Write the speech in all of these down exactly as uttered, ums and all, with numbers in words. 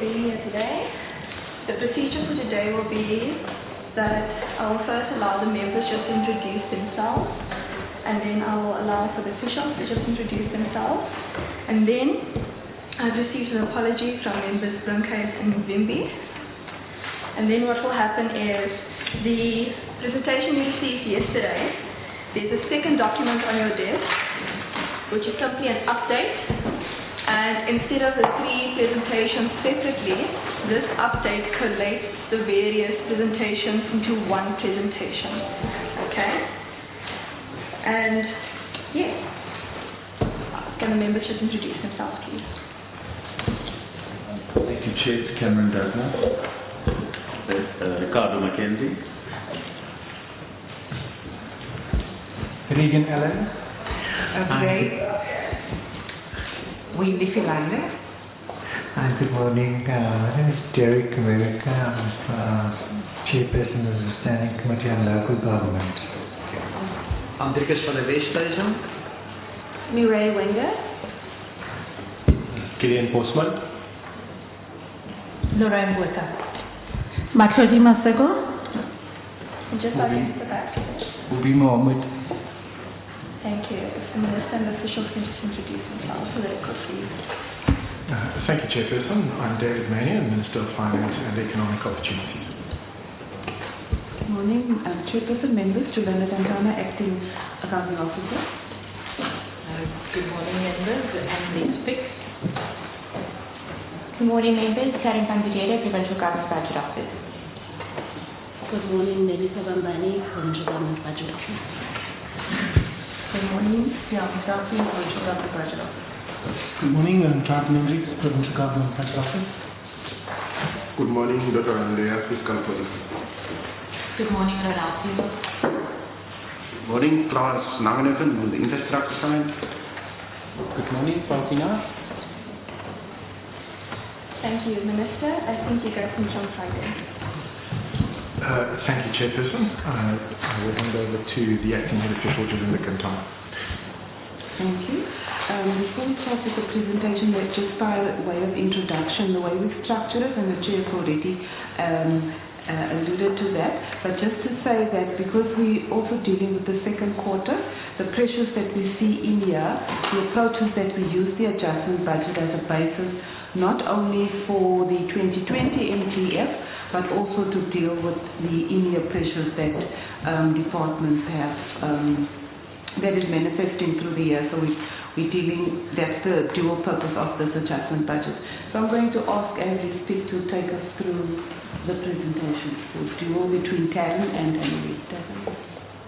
being here today. The procedure for today will be that I will first allow the members just to introduce themselves, and then I will allow for the officials to just introduce themselves, and then I've received an apology from members Brimcase and Mvimbi. And then what will happen is the presentation you received yesterday, there's a second document on your desk, which is simply an update. And instead of the three presentations separately, this update collates the various presentations into one presentation. Okay? And yes, can the members just introduce themselves, please? Thank you, Chair. Cameron Dagner. Uh, Ricardo Mackenzie. Regan Allen. Okay. Wendy Philander. Hi, good morning. Uh, my name is Derek America. I'm uh, Chairperson of the Standing Committee on Local Government. Andricus van der Westhuizen. Mireille Wenger. Killian Postman. Lorraine Bota. Maksudi Masego. And just against the back. Ubi Mohammed. Thank you. If the Minister and the officials can just introduce themselves for the record, please. Uh, thank you, Chairperson. I'm David Manion, Minister of Finance and Economic Opportunities. Good morning. Um, Chairperson, members, Juliana Dantana, Acting Accounting Officer. Uh, good morning, members. I'm Liz Pick. Good morning, members. Karen Pandurera, Provincial Government Budget Office. Good morning, Melissa Bambani, Provincial Government Budget Office. Good morning, Siam Safi, Provincial Government Budget Office. Good morning, I'm Jonathan Hendricks, Provincial Government Budget Office. Good morning, Doctor Andrea, Fiscal Policy. Good morning, Renati. Good morning, Klaus Nangenhoven on the infrastructure side. Good morning, Faustina. Thank you, Minister. I think you guys can jump right in. Uh, thank you, Chairperson. Uh, I will hand over to the Acting Head Official, Julinda Cantona. Thank you. Um, before we start with the presentation, just by way of introduction, the way we've structured it, and the Chair already um, uh, alluded to that, but just to say that because we're also dealing with the second quarter, the pressures that we see in here, the approach is that we use the adjustment budget as a basis not only for the twenty twenty M T F, but also to deal with the in-year pressures that um, departments have, um, that is manifesting through the year. So we, we're dealing, that's the dual purpose of this adjustment budget. So I'm going to ask Andy Stick to take us through the presentation. So dual between Karen and Annelies.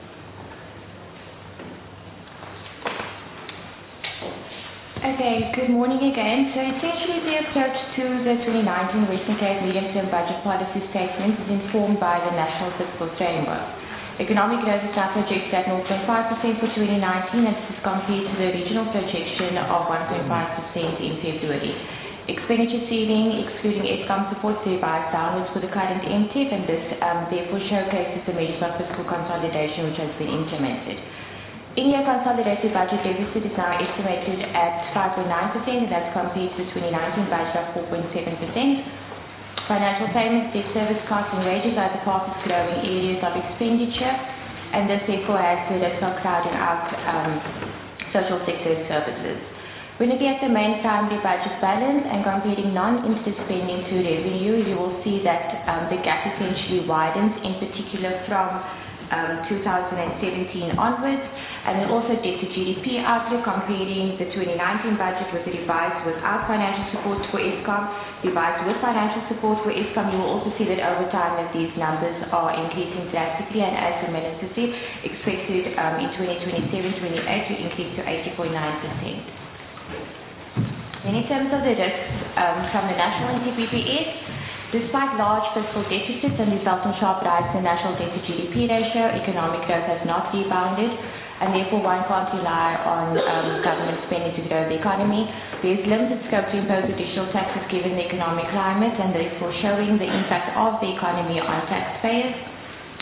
Okay, good morning again. So essentially the approach to the twenty nineteen Western Cape Medium-Term Budget Policy Statement is informed by the National Fiscal Framework. Economic growth is now projected at zero point five percent for twenty nineteen, and this is compared to the original projection of one point five percent in February. Expenditure ceiling, excluding Eskom support, revised downwards for the current M T F, and this um, therefore showcases the measures of fiscal consolidation which has been implemented. In-year consolidated budget deficit is now estimated at five point nine percent, and that's compared to the twenty nineteen budget of four point seven percent. Financial payments, debt service costs, and wages are the fastest growing areas of expenditure, and this therefore has the risk of crowding out um, social sector services. When looking at the main primary budget balance and comparing non-interest spending to revenue, you will see that um, the gap essentially widens, in particular from Um, two thousand seventeen onwards, and then also debt to G D P outlook, comparing the twenty nineteen budget with the revised without financial support for Eskom, revised with financial support for Eskom. You will also see that over time that these numbers are increasing drastically, and as the Minister said, expected um, in twenty twenty-seven twenty-eight to increase to eighty point nine percent. Then in terms of the risks um, from the National N T B P S, despite large fiscal deficits and resulting sharp rise in the national debt to G D P ratio, economic growth has not rebounded, and therefore one can't rely on um, government spending to grow the economy. There is limited scope to impose additional taxes given the economic climate, and therefore showing the impact of the economy on taxpayers.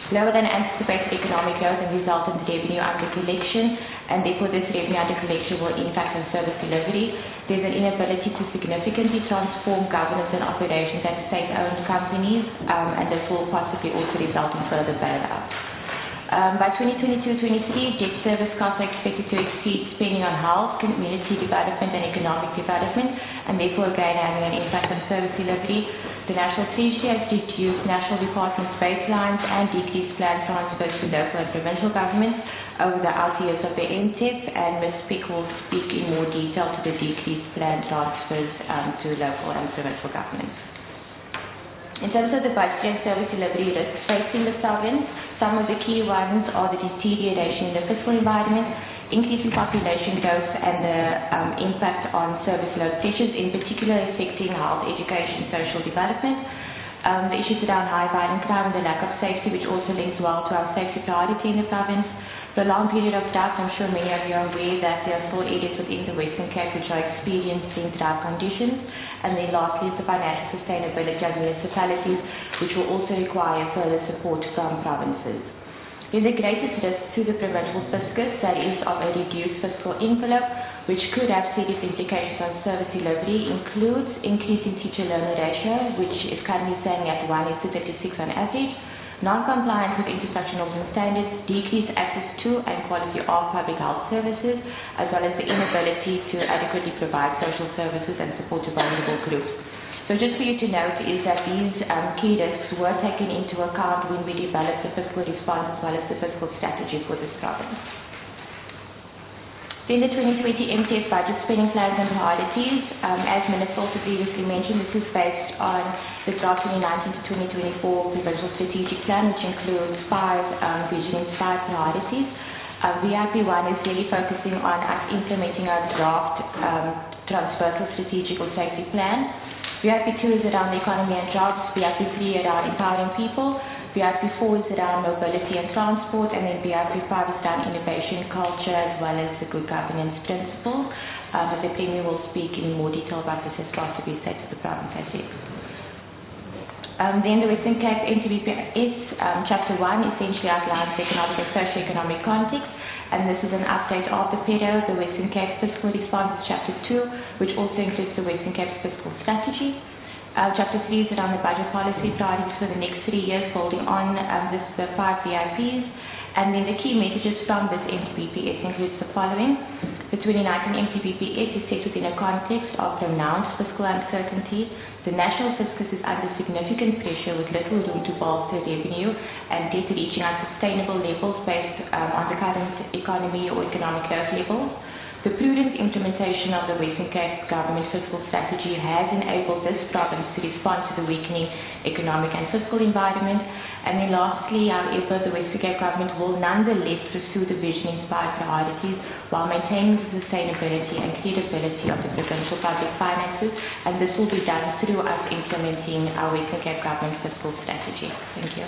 lower than anticipated economic growth and resultant revenue under collection, and therefore this revenue under collection will impact on service delivery. There's an inability to significantly transform governance and operations at state-owned companies, um, and this will possibly also result in further bailout. Um, by twenty twenty-two twenty-three, debt service costs are expected to exceed spending on health, community development and economic development, and therefore again having an impact on service delivery. The National Treasury has reduced national departments' baselines and decreased planned transfers to local and provincial governments over the out years of the M T E P, and Miz Pick will speak in more detail to the decreased planned transfers um, to local and provincial governments. In terms of the budget and service delivery risks facing the sovereign, some of the key ones are the deterioration in the fiscal environment, increasing population growth, and the um, impact on service load pressures, in particular affecting health, education, social development. Um, the issues around high violent crime and the lack of safety, which also links well to our safety priority in the province. For a long period of drought, I'm sure many of you are aware that there are still areas within the Western Cape which are experiencing drought conditions. And then lastly is the financial sustainability of municipalities, which will also require further support from provinces. Then the greatest risk to the provincial fiscus, that is of a reduced fiscal envelope, which could have serious implications on service delivery, includes increasing teacher-learner ratio, which is currently standing at one is to thirty-six on average, non-compliance with infrastructure norms and standards, decreased access to and quality of public health services, as well as the inability to adequately provide social services and support to vulnerable groups. So just for you to note is that these um, key risks were taken into account when we developed the fiscal response as well as the fiscal strategy for this province. Then the twenty twenty M T E P budget spending plans and priorities. Um, as Minister also previously mentioned, this is based on the draft twenty nineteen to twenty twenty-four provincial strategic plan, which includes five um, visions, five priorities. Uh, V I P one is really focusing on us implementing our draft um, transversal strategic or safety plan. V I P two is around the economy and jobs. V I P three around empowering people. V I P four is around mobility and transport, and then V I P five is around innovation, culture, as well as the good governance principles. Um, but the Premier will speak in more detail about this as part of the state of the province, I think. Um, then the Western Cape N T B P S, um, Chapter one, essentially outlines the economic and socio-economic context, and this is an update of the P E R O, the Western Cape Fiscal Response, Chapter two, which also includes the Western Cape Fiscal Strategy. Uh, chapter three is around the budget policy priorities for the next three years, building on um, this, the five V I Ps. And then the key messages from this N T B P S includes the following. The twenty nineteen N T B P S is set within a context of pronounced fiscal uncertainty. The national fiscus is under significant pressure with little room to bolster revenue and debt reaching unsustainable levels based um, on the current economy or economic growth levels. The prudent implementation of the Western Cape government fiscal strategy has enabled this province to respond to the weakening economic and fiscal environment. And then lastly, however, the Western Cape government will nonetheless pursue the vision-inspired priorities while maintaining the sustainability and credibility of the provincial public finances, and this will be done through us implementing our Western Cape government fiscal strategy. Thank you.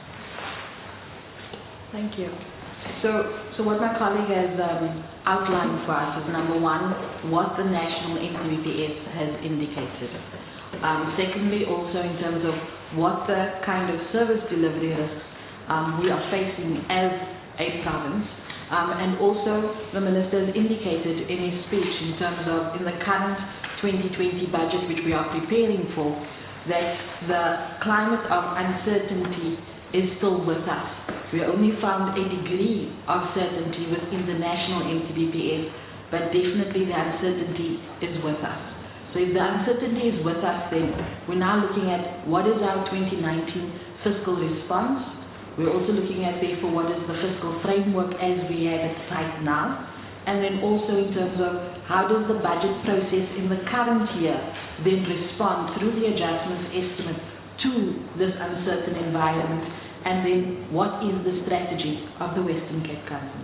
Thank you. So, so what my colleague has um, outlined for us is, number one, what the national N T B P S has indicated. Um, secondly, also in terms of what the kind of service delivery risks um, we are facing as a province. Um, and also, the Minister has indicated in his speech in terms of in the current twenty twenty budget, which we are preparing for, that the climate of uncertainty is still with us. We only found a degree of certainty within the national N T B P S, but definitely the uncertainty is with us. So if the uncertainty is with us, then we're now looking at what is our twenty nineteen fiscal response. We're also looking at, therefore, what is the fiscal framework as we have it right now. And then also in terms of how does the budget process in the current year then respond through the adjustments estimate to this uncertain environment. And then what is the strategy of the Western Cape government?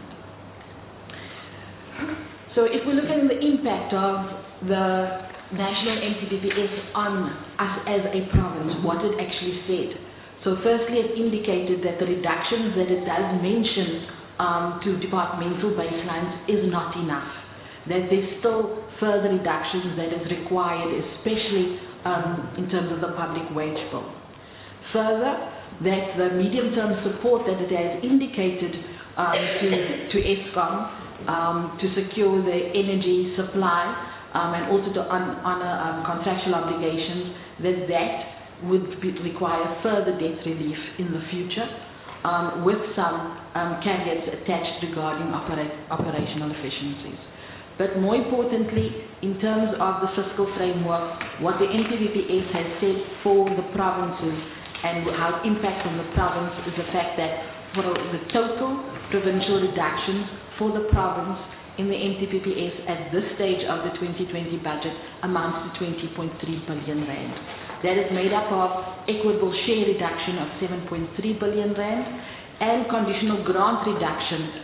So if we look at the impact of the national N T B P S on us as a province, what it actually said. So firstly, it indicated that the reductions that it does mention um, to departmental baselines is not enough. That there's still further reductions that is required, especially um, in terms of the public wage bill. Further, that the medium-term support that it has indicated um, to, to Eskom um, to secure the energy supply um, and also to un- honor um, contractual obligations, that that would be, require further debt relief in the future, um, with some um, caveats attached regarding operate, operational efficiencies. But more importantly, in terms of the fiscal framework, what the N P B P S has said for the provinces and how it impacts on the province is the fact that for the total provincial reductions for the province in the N P B P S at this stage of the twenty twenty budget amounts to twenty point three billion rand. That is made up of equitable share reduction of seven point three billion rand and conditional grant reduction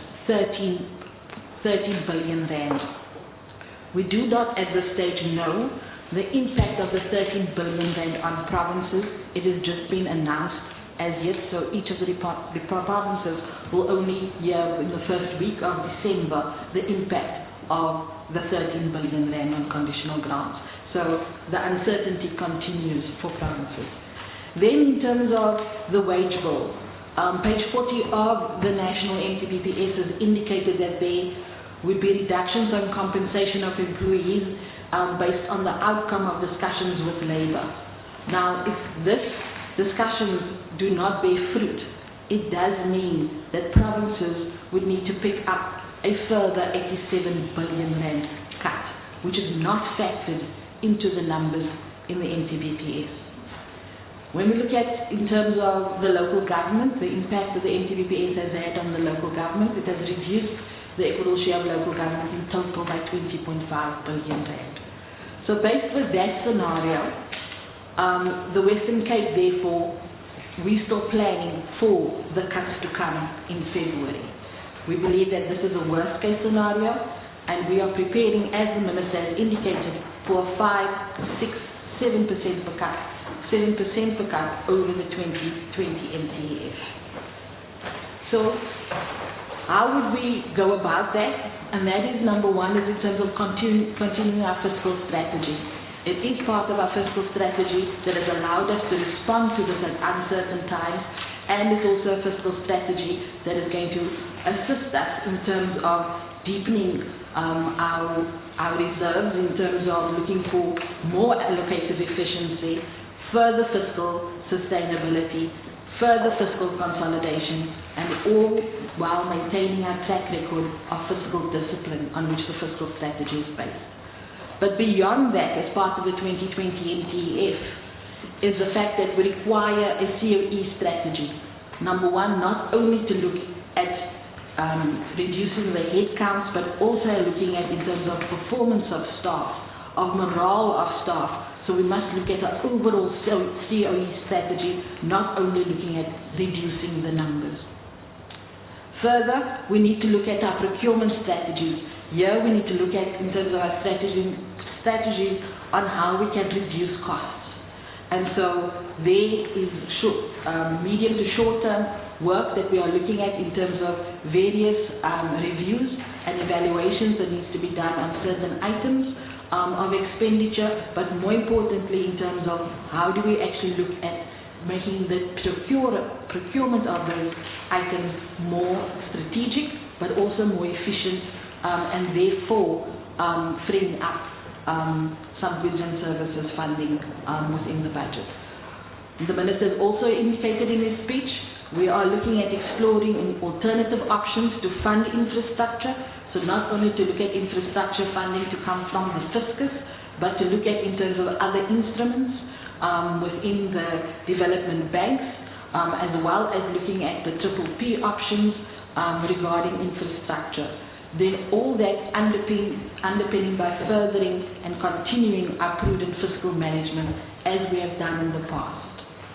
thirteen billion rand. We do not at this stage know the impact of the thirteen billion rand on provinces. It has just been announced as yet, so each of the, the provinces will only hear in the first week of December the impact of the thirteen billion rand on conditional grants. So the uncertainty continues for provinces. Then in terms of the wage bill, um, page forty of the National N P B P S has indicated that there would be reductions on compensation of employees um, based on the outcome of discussions with Labour. Now, if this discussions do not bear fruit, it does mean that provinces would need to pick up a further eighty-seven billion rand cut, which is not factored into the numbers in the N P B P S. When we look at in terms of the local government, the impact that the N P B P S has had on the local government, it has reduced the equitable share of local government in total by twenty point five billion rand. So based with that scenario, um, the Western Cape, therefore, we're still planning for the cuts to come in February. We believe that this is a worst case scenario, and we are preparing, as the Minister has indicated, for a five, six, seven percent per cut, seven percent per cut over the twenty twenty N T F. So, how would we go about that? And that is, number one, is in terms of continue, continuing our fiscal strategy. It is part of our fiscal strategy that has allowed us to respond to this at uncertain times, and it's also a fiscal strategy that is going to assist us in terms of deepening um, our, our reserves, in terms of looking for more allocative efficiency, further fiscal sustainability, further fiscal consolidation, and all while maintaining our track record of fiscal discipline on which the fiscal strategy is based. But beyond that, as part of the twenty twenty N T F, is the fact that we require a C O E strategy. Number one, not only to look at um, reducing the headcounts, but also looking at in terms of performance of staff, of morale of staff. So we must look at our overall C O E strategy, not only looking at reducing the numbers. Further, we need to look at our procurement strategies. Here we need to look at, in terms of our strategy, strategies on how we can reduce costs. And so there is short, um, medium to short-term work that we are looking at in terms of various um, reviews and evaluations that needs to be done on certain items um, of expenditure, but more importantly in terms of how do we actually look at making the procure, procurement of those items more strategic, but also more efficient, um, and therefore um, freeing up um, some goods and services funding um, within the budget. The Minister has also indicated in his speech, we are looking at exploring alternative options to fund infrastructure, so not only to look at infrastructure funding to come from the fiscus, but to look at in terms of other instruments um, within the development banks, um, as well as looking at the triple P options um, regarding infrastructure. Then all that underpin, underpinning by furthering and continuing our prudent fiscal management as we have done in the past.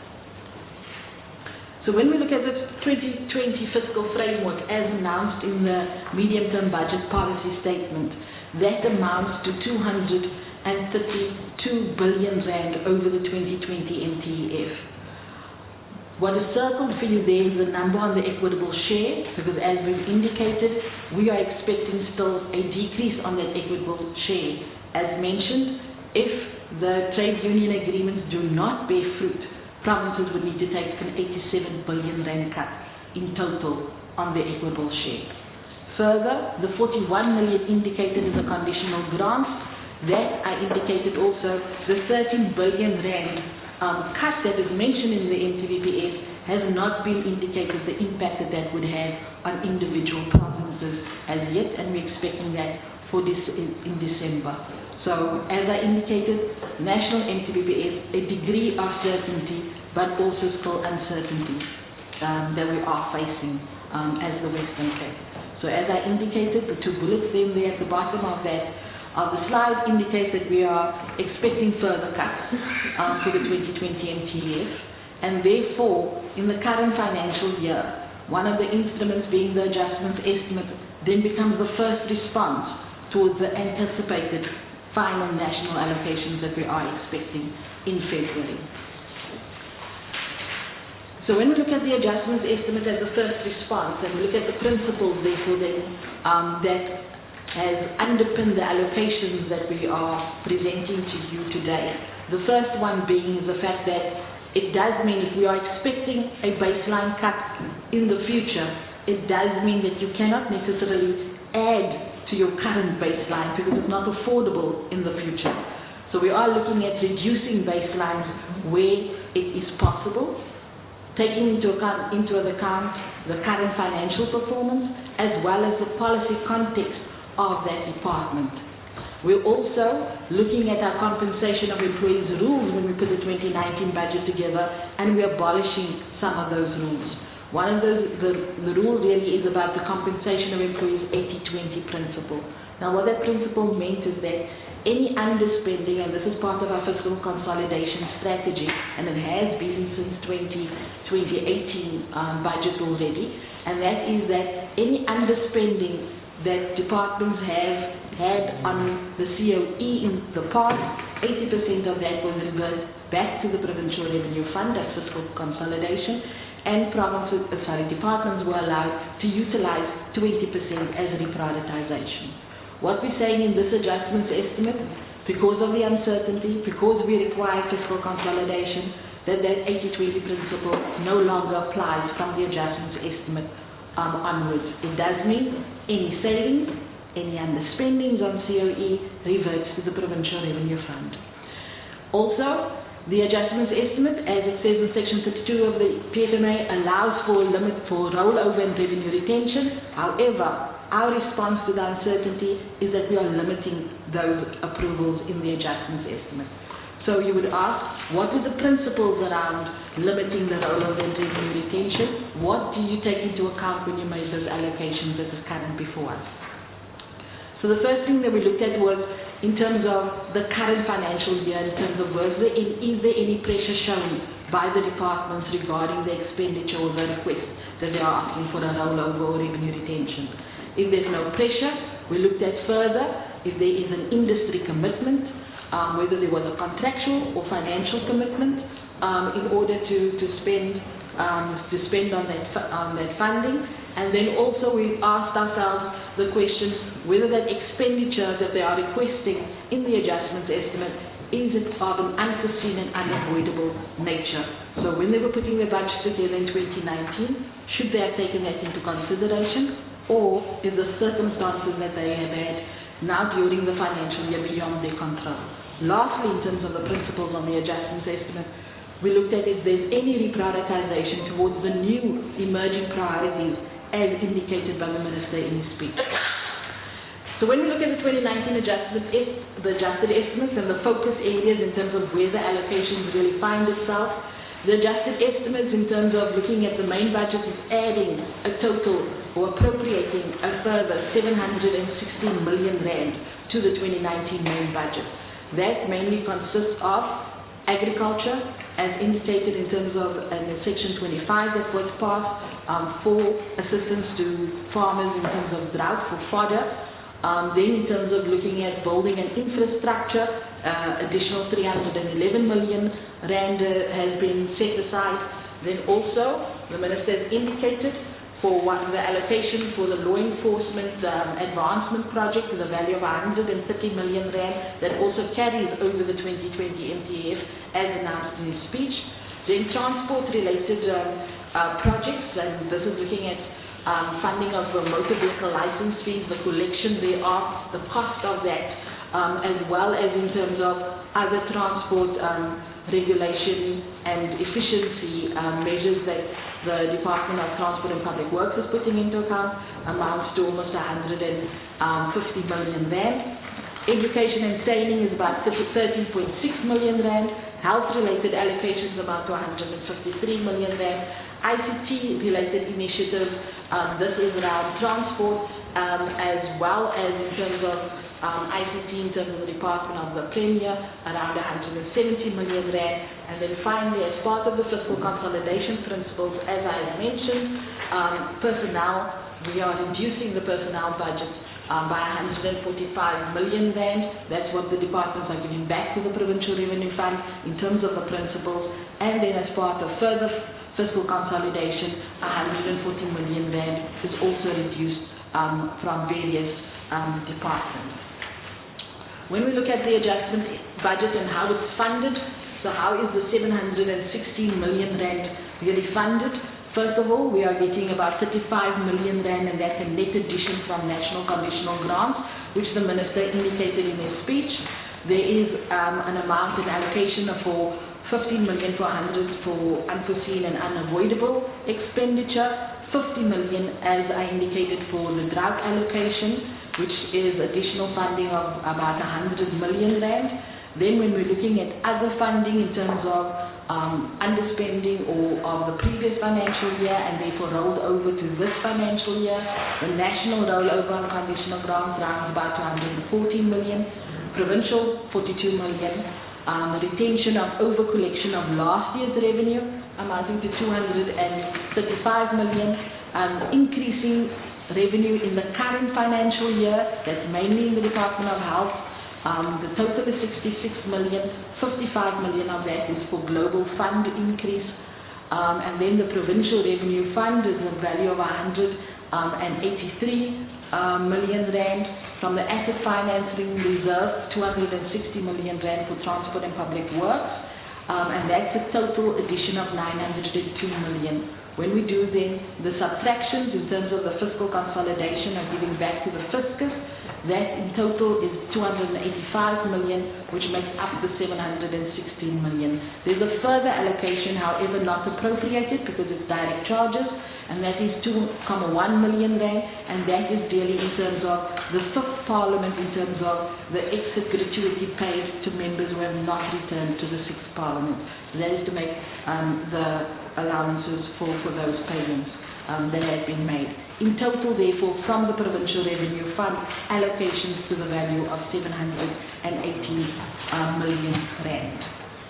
So when we look at the twenty twenty fiscal framework as announced in the medium-term budget policy statement, that amounts to two hundred thirty-two billion rand over the twenty twenty N T F. What is circled for you there is the number on the equitable share, because as we've indicated, we are expecting still a decrease on that equitable share. As mentioned, if the trade union agreements do not bear fruit, provinces would need to take an eighty-seven billion rand cut in total on their equitable share. Further, the forty-one million indicated in the conditional grants, that I indicated also, the thirteen billion rand um, cut that is mentioned in the M T V P S has not been indicated the impact that that would have on individual provinces as yet, and we're expecting that for this in, in December. So, as I indicated, national M T V P S, a degree of certainty, but also still uncertainty um, that we are facing um, as the Western Cape. So as I indicated, the two bullets then there at the bottom of that of the slide indicate that we are expecting further cuts um, for the twenty twenty M T V F, and therefore in the current financial year, one of the instruments being the adjustment estimate then becomes the first response towards the anticipated final national allocations that we are expecting in February. So when we look at the adjustments estimate as the first response, and we look at the principles therefore then um, that has underpinned the allocations that we are presenting to you today. The first one being the fact that it does mean if we are expecting a baseline cut in the future, it does mean that you cannot necessarily add to your current baseline because it's not affordable in the future. So we are looking at reducing baselines where it is possible, taking into account, into account the current financial performance as well as the policy context of that department. We're also looking at our compensation of employees rules when we put the twenty nineteen budget together, and we're abolishing some of those rules. One of those, the, the rule really is about the compensation of employees eighty twenty principle. Now what that principle meant is that any underspending, and this is part of our fiscal consolidation strategy, and it has been since twenty eighteen um, budget already, and that is that any underspending that departments have had on the C O E in the past, eighty percent of that will revert back to the Provincial Revenue Fund, that's fiscal consolidation, and provinces, uh, sorry, departments were allowed to utilize twenty percent as reprioritization. What we're saying in this adjustments estimate, because of the uncertainty, because we require fiscal consolidation, that that eighty twenty principle no longer applies from the adjustments estimate um, onwards. It does mean any savings, any underspendings on C O E reverts to the Provincial Revenue Fund. Also, the adjustments estimate, as it says in section thirty-two of the P F M A, allows for a limit for rollover and revenue retention. However, our response to the uncertainty is that we are limiting those approvals in the adjustments estimate. So you would ask, what are the principles around limiting the rollover and revenue retention? What do you take into account when you make those allocations that is current before us? So the first thing that we looked at was in terms of the current financial year, in terms of was there, is there any pressure shown by the departments regarding the expenditure or the request that they are asking for a rollover or revenue retention? If there's no pressure, we looked at further if there is an industry commitment, um, whether there was a contractual or financial commitment um, in order to, to spend um, to spend on that on that funding. And then also we asked ourselves the question whether that expenditure that they are requesting in the adjustments estimate is it of an unforeseen and unavoidable nature. So when they were putting their budget together in twenty nineteen, should they have taken that into consideration? Or is the circumstances that they have had now during the financial year beyond their control? Lastly, in terms of the principles on the adjustments estimate, we looked at if there's any reprioritization towards the new emerging priorities as indicated by the Minister in his speech. So when we look at the twenty nineteen adjustment, the adjusted estimates and the focus areas in terms of where the allocations really find itself, the adjusted estimates in terms of looking at the main budget is adding a total or appropriating a further seven hundred sixteen million rand to the twenty nineteen main budget. That mainly consists of agriculture, as indicated in terms of uh, section twenty-five that was passed um, for assistance to farmers in terms of drought for fodder. Um, then in terms of looking at building and infrastructure, uh, additional three hundred eleven million rand uh, has been set aside. Then also, the Minister has indicated for what the allocation for the law enforcement um, advancement project to the value of one hundred thirty million rand that also carries over the twenty twenty M T F as announced in his speech. Then transport-related um, uh, projects, and this is looking at um, funding of uh, motor vehicle license fees, the collection thereof, the cost of that, um, as well as in terms of other transport um, regulation and efficiency um, measures that the Department of Transport and Public Works is putting into account, amounts to almost one hundred fifty million rand. Education and training is about thirteen point six million rand. Health-related allocations amount to one hundred fifty-three million rand. I C T-related initiatives, um, this is around transport, um, as well as in terms of um, I C T in terms of the Department of the Premier, around one hundred seventy million rand. And then finally, as part of the fiscal consolidation principles, as I have mentioned, um, personnel, we are reducing the personnel budget Um, by one hundred forty-five million rand. That's what the departments are giving back to the Provincial Revenue Fund in terms of the principles. And then as part of further fiscal consolidation, one hundred forty million rand is also reduced um, from various um, departments. When we look at the adjustment budget and how it's funded, so how is the seven hundred sixteen million rand really funded? First of all, we are getting about thirty-five million rand, and that's a net addition from national conditional grants, which the minister indicated in his speech. There is um, an amount, an allocation for fifteen million for one hundred for unforeseen and unavoidable expenditure, fifty million, as I indicated, for the drug allocation, which is additional funding of about one hundred million rand. Then when we're looking at other funding in terms of um, underspending or of the previous financial year and therefore rolled over to this financial year, the national rollover on conditional grants runs about two hundred fourteen million, provincial forty-two million, um, retention of over collection of last year's revenue amounting to two hundred thirty-five million, um, increasing revenue in the current financial year, that's mainly in the Department of Health. Um, the total is sixty-six million, fifty-five million of that is for global fund increase, um, and then the provincial revenue fund is a value of one hundred eighty-three um, million rand. From the asset financing reserve, two hundred sixty million rand for transport and public works, um, and that's a total addition of nine hundred two million. When we do then the subtractions in terms of the fiscal consolidation and giving back to the fiscus, that in total is two hundred eighty-five million, which makes up the seven hundred sixteen million. There's a further allocation, however, not appropriated because it's direct charges, and that is two point one million rand, and that is really in terms of the fifth parliament, in terms of the exit gratuity paid to members who have not returned to the sixth parliament. So that is to make um, the allowances for, for those payments um, that have been made. In total, therefore, from the Provincial Revenue Fund, allocations to the value of seven hundred eighteen uh, million rand.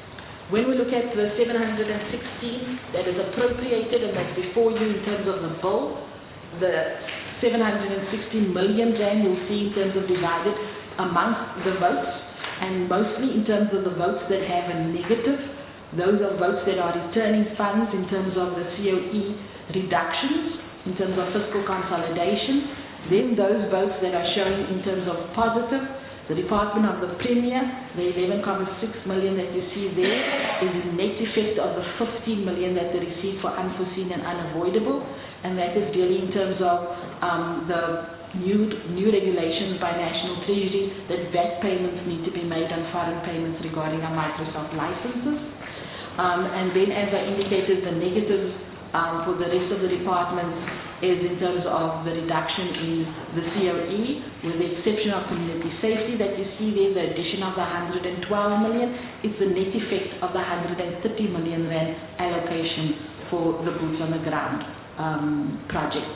When we look at the seven hundred sixteen that is appropriated, and that's before you in terms of the bill, the seven hundred sixteen million rand you'll see in terms of divided amongst the votes, and mostly in terms of the votes that have a negative. Those are votes that are returning funds in terms of the C O E reductions, in terms of fiscal consolidation. Then those votes that are showing in terms of positive, the Department of the Premier, the eleven point six million that you see there is the net effect of the fifteen million that they received for unforeseen and unavoidable, and that is really in terms of um, the new new regulations by National Treasury that V A T payments need to be made on foreign payments regarding our Microsoft licenses. Um, and then, as I indicated, the negatives um, for the rest of the departments is in terms of the reduction in the C O E, with the exception of community safety that you see there, the addition of the one hundred twelve million, it's the net effect of the one hundred thirty million rand allocation for the boots on the ground um, project.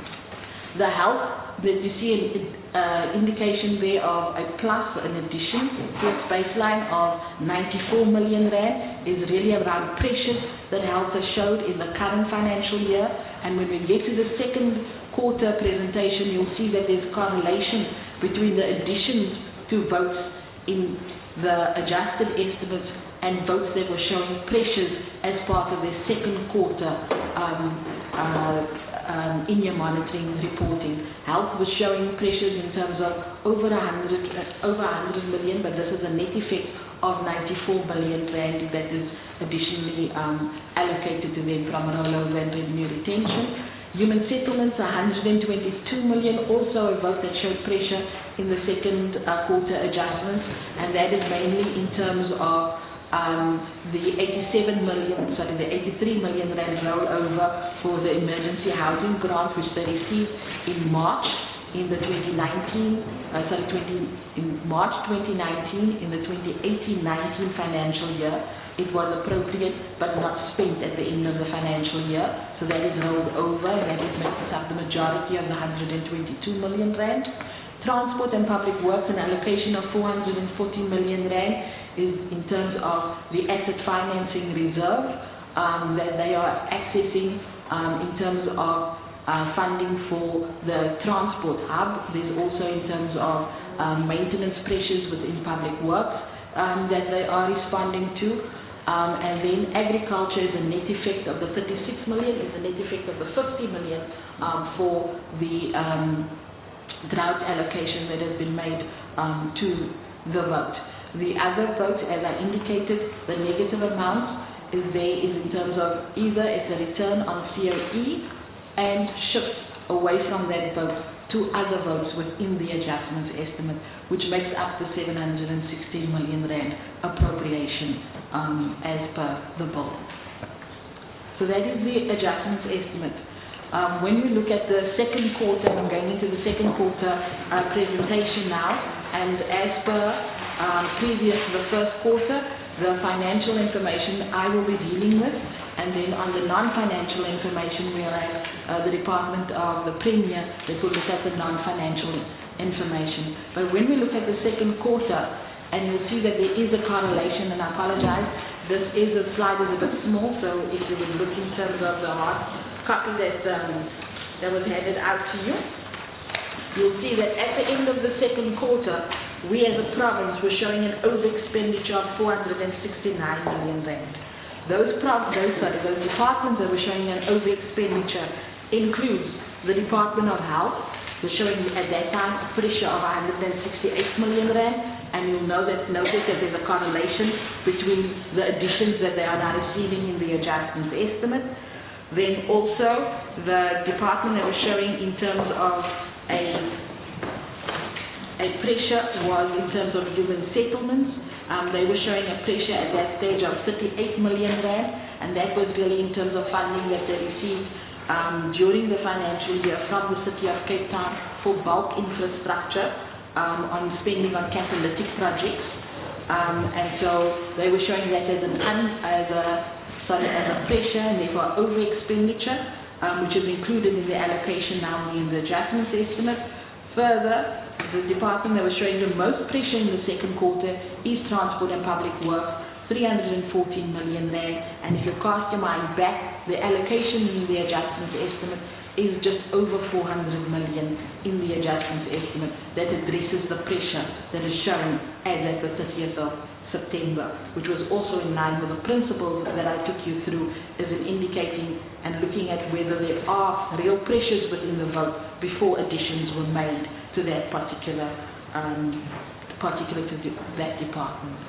The health, that you see an uh, indication there of a plus, an addition to its baseline of ninety-four million rand, is really around pressures that health has showed in the current financial year. And when we get to the second quarter presentation, you'll see that there's correlation between the additions to votes in the adjusted estimates and votes that were showing pressures as part of their second quarter um, uh, Um, in your monitoring reporting. Health was showing pressures in terms of over one hundred, uh, over one hundred million, but this is a net effect of ninety-four million rand that is additionally um, allocated to them from rollover and revenue retention. Human settlements, one hundred twenty-two million, also a vote that showed pressure in the second uh, quarter adjustments, and that is mainly in terms of um, the eighty-seven million, sorry, the eighty-three million rand rollover for the emergency housing grant, which they received in March in the twenty nineteen, uh, sorry, twenty, in March twenty nineteen, in the twenty eighteen nineteen financial year. It was appropriate but not spent at the end of the financial year, so that is rolled over, and that is makes up the majority of the one hundred twenty-two million rand. Transport and public works, an allocation of four hundred forty million rand is in terms of the asset financing reserve um, that they are accessing um, in terms of uh, funding for the transport hub. There's also in terms of um, maintenance pressures within public works um, that they are responding to. Um, and then agriculture is a net effect of the thirty-six million, is a net effect of the fifty million um, for the um, drought allocation that has been made um, to the vote. The other vote, as I indicated, the negative amount is there is in terms of either it's a return on C O E and shifts away from that vote to other votes within the adjustments estimate, which makes up the seven hundred sixteen million rand appropriation um, as per the bill. So that is the adjustments estimate. Um, when we look at the second quarter, I'm going into the second quarter uh, presentation now, and as per um, previous the first quarter, the financial information I will be dealing with, and then on the non-financial information we have uh, the Department of the Premier that will look at the non-financial information. But when we look at the second quarter, and you'll see that there is a correlation, and I apologize, this is a slide is a bit small, so if you would look in terms of the hard copy that, um, that was handed out to you, you'll see that at the end of the second quarter, we as a province were showing an over-expenditure of four hundred sixty-nine million rand. Those, those, sorry, those departments that were showing an over-expenditure includes the Department of Health, was showing at that time a pressure of one hundred sixty-eight million rand, and you'll know that, notice that there's a correlation between the additions that they are now receiving in the adjustments estimate. Then also the department that was showing in terms of a, a pressure was in terms of human settlements. Um, they were showing a pressure at that stage of thirty-eight million rand, and that was really in terms of funding that they received um, during the financial year from the City of Cape Town for bulk infrastructure um, on spending on catalytic projects. Um, and so they were showing that as an un, as a sorry, as a pressure and therefore over expenditure, um, which is included in the allocation now in the adjustments estimate. Further, the department that was showing the most pressure in the second quarter is transport and public works, three hundred fourteen million rand, and if you cast your mind back, the allocation in the adjustments estimate is just over four hundred million in the adjustments estimate that addresses the pressure that is shown as at the thirtieth of September, which was also in line with the principles that I took you through as in indicating and looking at whether there are real pressures within the vote before additions were made to that particular, um, particular to de that department.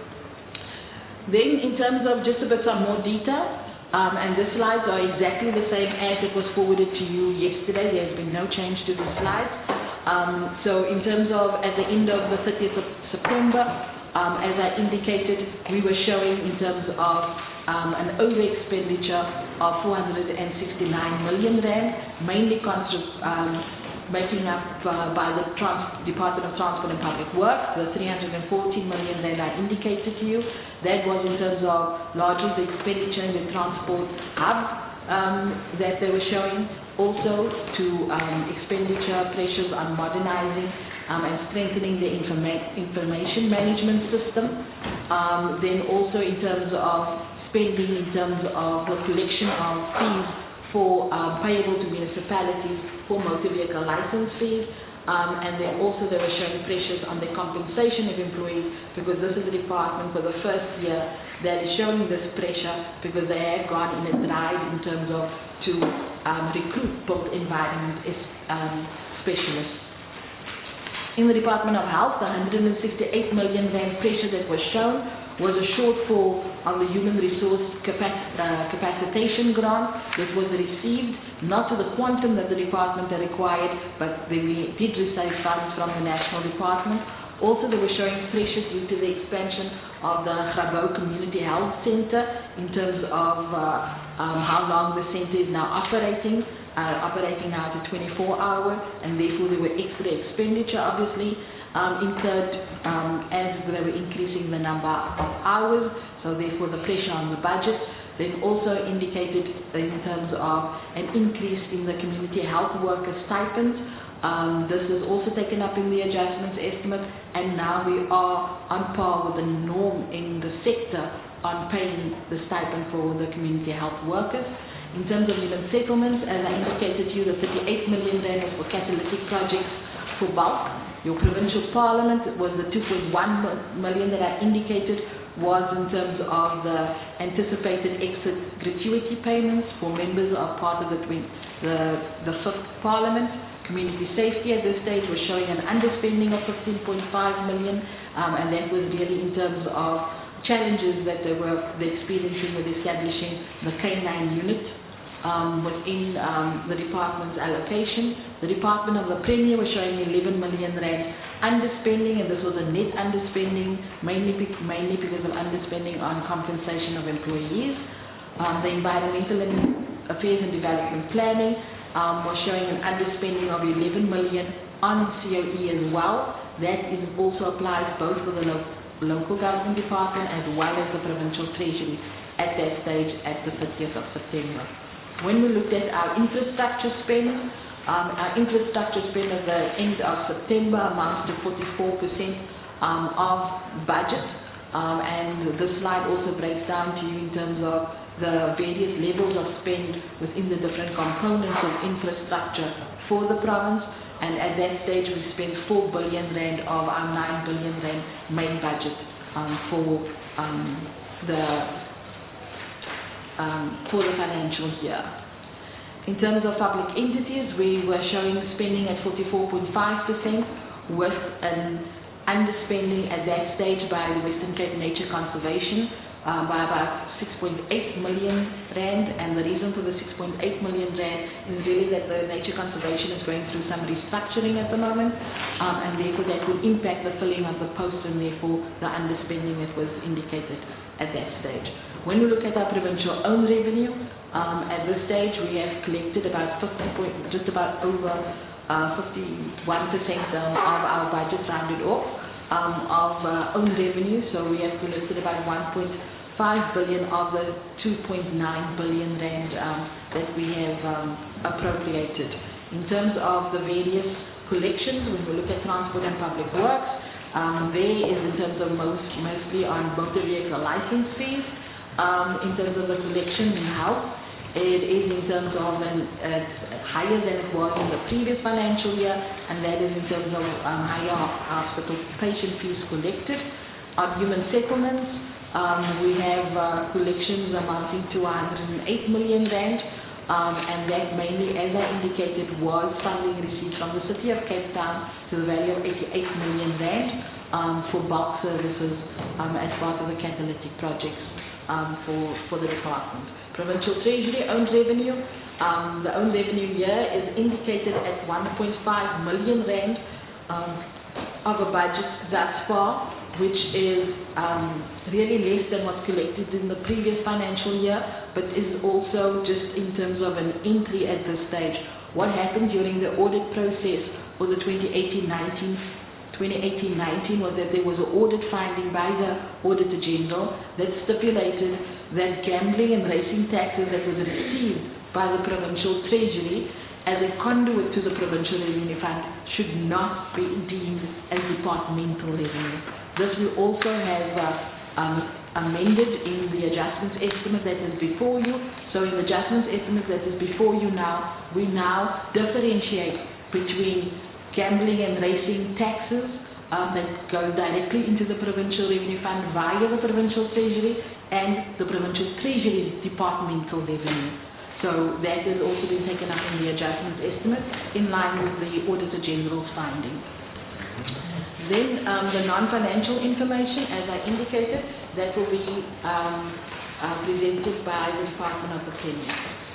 Then in terms of just a bit some more detail, um, and the slides are exactly the same as it was forwarded to you yesterday. There has been no change to the slides. Um, so in terms of at the end of the thirtieth of September, Um, as I indicated, we were showing in terms of um, an over-expenditure of four hundred sixty-nine million rand, mainly um, making up uh, by the Trans Department of Transport and Public Works, the three hundred fourteen million rand I indicated to you. That was in terms of largely the expenditure in the transport hub um, that they were showing, also to um, expenditure pressures on modernizing Um, and strengthening the informa information management system. Um, then also in terms of spending, in terms of the collection of fees for um, payable to municipalities for motor vehicle license fees. Um, and then also they were showing pressures on the compensation of employees, because this is a department for the first year that is showing this pressure because they have gone in a drive in terms of to um, recruit built environment um, specialists. In the Department of Health, the one hundred sixty-eight million rand pressure that was shown was a shortfall on the human resource capac- uh, capacitation grant. This was received not to the quantum that the department had required, but we did receive funds from the national department. Also, they were showing pressure due to the expansion of the Grabouw Community Health Center in terms of uh, um, how long the center is now operating, uh, operating now to twenty-four hour, and therefore there were extra expenditure obviously um, incurred um, as they were increasing the number of hours, so therefore the pressure on the budget. They've also indicated in terms of an increase in the community health worker stipends. Um, this is also taken up in the adjustments estimate, and now we are on par with the norm in the sector on paying the stipend for the community health workers. In terms of human settlements, as I indicated to you, the thirty-eight million rand was for catalytic projects for bulk. Your provincial parliament was the two point one million that I indicated was in terms of the anticipated exit gratuity payments for members of part of the, the, the fifth parliament. Community safety at this stage was showing an underspending of fifteen point five million, um, and that was really in terms of challenges that they were experiencing with establishing the K nine unit um, within um, the department's allocation. The Department of the Premier was showing eleven million rand underspending, and this was a net underspending, mainly, mainly because of underspending on compensation of employees. Um, the Environmental and Affairs and Development Planning Um, was showing an underspending of eleven million on C O E as well. That is also applies both for the lo local government department as well as the provincial treasury at that stage at the thirtieth of September. When we looked at our infrastructure spend, um, our infrastructure spend at the end of September amounts to forty-four percent um, of budget. Um, and this slide also breaks down to you in terms of the various levels of spend within the different components of infrastructure for the province. And at that stage, we spent four billion rand of our nine billion rand main budget um, for um, the um, for the financial year. In terms of public entities, we were showing spending at forty-four point five percent with an underspending at that stage by the Western Cape Nature Conservation uh, by about six point eight million rand, and the reason for the six point eight million rand is really that the Nature Conservation is going through some restructuring at the moment, um, and therefore that will impact the filling of the post and therefore the underspending that was indicated at that stage. When we look at our provincial owned revenue, um, at this stage we have collected about fifty point, just about over Uh, fifty-one percent um, of our budget rounded off um, of uh, own revenue, so we have collected about one point five billion of the two point nine billion rand um, that we have um, appropriated. In terms of the various collections, when we look at transport and public works, um, there is in terms of most mostly on motor vehicle license fees. Um, in terms of the collection in health, it is in terms of an, uh, higher than it was in the previous financial year, and that is in terms of um, higher hospital patient fees collected. On human settlements, um, we have uh, collections amounting to one hundred eight million rand, um, and that mainly, as I indicated, was funding received from the City of Cape Town to the value of eighty-eight million rand um, for bulk services um, as part of the catalytic projects um, for, for the department. Provincial Treasury owned revenue, um, the owned revenue here is indicated at one point five million rand um, of a budget thus far, which is um, really less than what's collected in the previous financial year, but is also just in terms of an entry at this stage. What happened during the audit process for the twenty eighteen nineteen was that there was an audit finding by the Auditor General that stipulated that gambling and racing taxes that was received by the provincial treasury as a conduit to the provincial revenue fund should not be deemed as departmental revenue. This we also have uh, um, amended in the adjustments estimate that is before you. So in the adjustments estimate that is before you now, we now differentiate between gambling and racing taxes um, that go directly into the provincial revenue fund via the provincial treasury and the provincial treasury's departmental revenue. So that has also been taken up in the adjustment estimate in line with the Auditor General's findings. Then um, the non-financial information, as I indicated, that will be um, uh, presented by the Department of the Premier.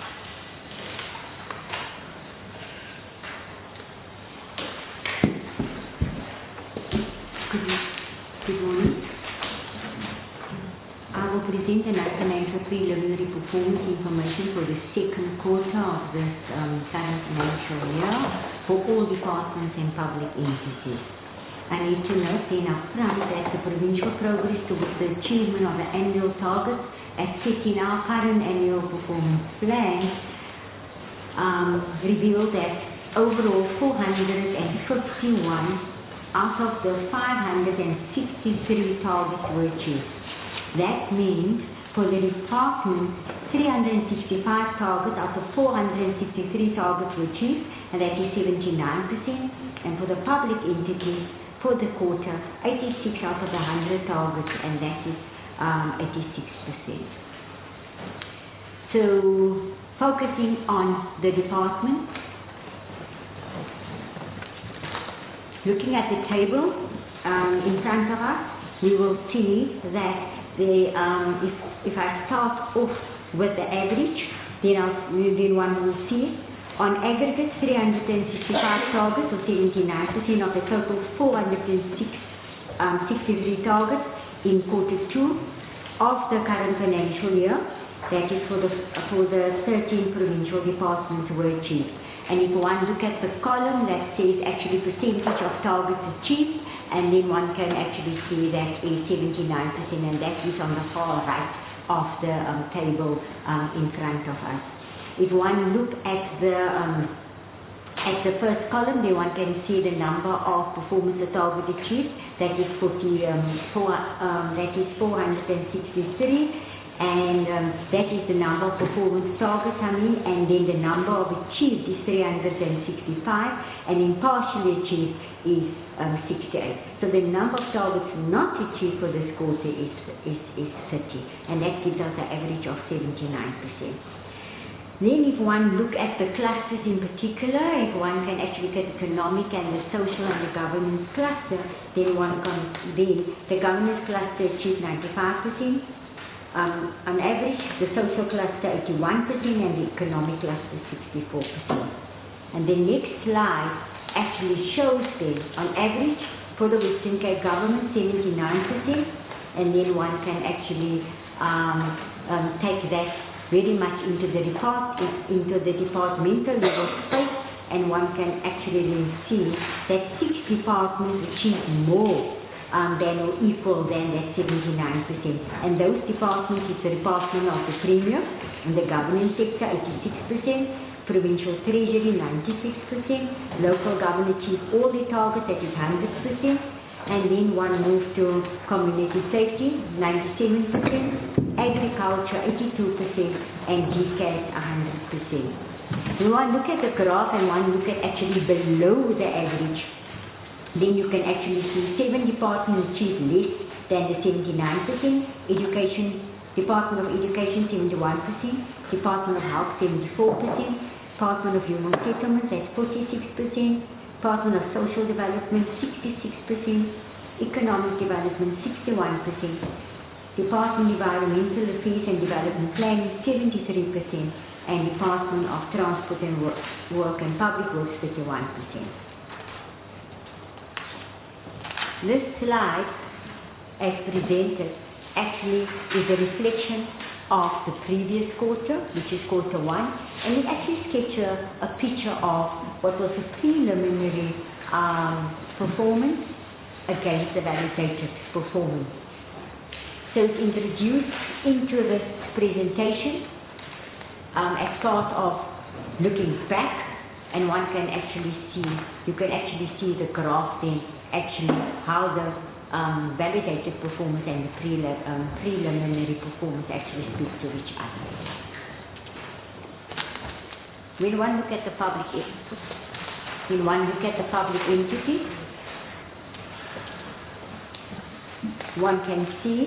Good, good morning. I will present the non-financial preliminary performance information for the second quarter of this um, current financial year for all departments and public entities. I need to note then up front that the provincial progress towards the achievement of the annual targets as set in our current annual performance plan um, revealed that overall four hundred fifty-one out of the five hundred sixty-three targets were achieved. That means for the department, three hundred sixty-five targets out of four hundred sixty-three targets were achieved, and that is seventy-nine percent. And for the public entities, for the quarter, eighty-six out of the one hundred targets, and that is um, eighty-six percent. So, focusing on the department, looking at the table um, in front of us, we will see that the, um, if, if I start off with the average, then, I'll, then one will see on aggregate three hundred sixty-five targets, or seventy-nine percent of the total four hundred sixty-three targets in quarter two of the current financial year. That is for the, for the thirteen provincial departments were achieved. And if one look at the column that says actually percentage of targets achieved, and then one can actually see that is seventy-nine percent, and that is on the far right of the um, table um, in front of us. If one look at the um, at the first column, then one can see the number of performance target achieved. That is forty-four. Um, that is four hundred sixty-three. And um, that is the number of performance targets, I mean, and then the number of achieved is three hundred sixty-five, and then partially achieved is um, sixty-eight. So the number of targets not achieved for this quarter is, is, is thirty, and that gives us an average of seventy-nine percent. Then if one look at the clusters in particular, if one can actually look at the economic and the social and the governance cluster, then one can, then the governance cluster achieved ninety-five percent. Um, on average, the social cluster eighty-one percent and the economic cluster sixty-four percent. And the next slide actually shows them, on average, for the Western Cape government, seventy-nine percent, and then one can actually um, um, take that very much into the, depart into the departmental level space, and one can actually then see that six departments achieve more Um, than or equal than that seventy-nine percent. And those departments is the Department of the Premier and the Governance sector, eighty-six percent, Provincial Treasury, ninety-six percent, Local Government achieved all the targets, that is one hundred percent, and then one moves to Community Safety, ninety-seven percent, Agriculture, eighty-two percent, and G C A S, one hundred percent. When one look at the graph and one look at actually below the average, then you can actually see seven departments achieve less than the seventy-nine percent. Education, Department of Education, seventy-one percent. Department of Health, seventy-four percent. Department of Human Settlements, that's forty-six percent. Department of Social Development, sixty-six percent. Economic Development, sixty-one percent. Department of Environmental Affairs and Development Planning, seventy-three percent. And Department of Transport and Work, Work and Public Works, thirty-one percent. This slide, as presented, actually is a reflection of the previous quarter, which is quarter one, and it actually sketches a, a picture of what was a preliminary um, performance against the validated performance. So it's introduced into this presentation um, as part of looking back, and one can actually see, you can actually see the graph then, actually how the um, validated performance and the prelim um, preliminary performance actually speak to each other. When one look at the public when one look at the public entity, one can see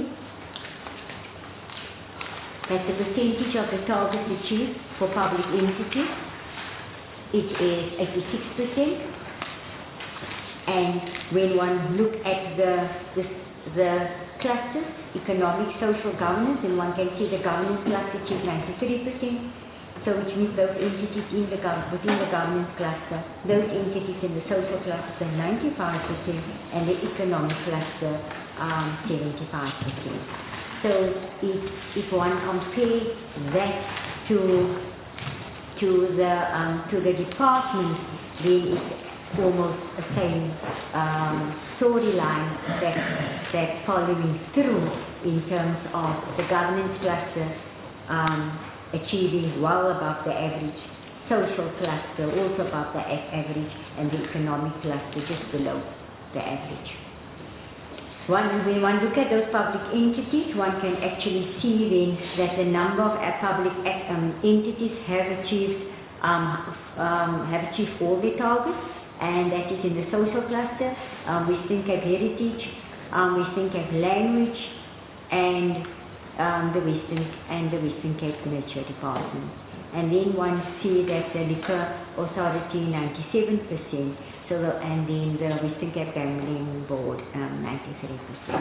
that the percentage of the targets achieved for public entities, it is eighty-six percent. And when one look at the, the, the clusters, economic, social governance, and one can see the governance cluster achieved ninety-three percent. So which means those entities in the gov within the governance cluster, those entities in the social cluster ninety-five percent, and the economic cluster um, seventy-five percent. So if, if one compares that to to the um, to the departments, then it's almost the same um, storyline that that following through in terms of the governance cluster um, achieving well above the average, social cluster also above the average, and the economic cluster just below the average. One, when one look at those public entities, one can actually see then that the number of uh, public um, entities have achieved um, um, have achieved all their targets, and that is in the social cluster. Um, we think of heritage, um, we think of language, and um, the Western and the Western Cape Nurture Department. And then one see that the Liquor Authority ninety-seven percent, so the, and then the Western Cape Gambling Board um, ninety-three percent.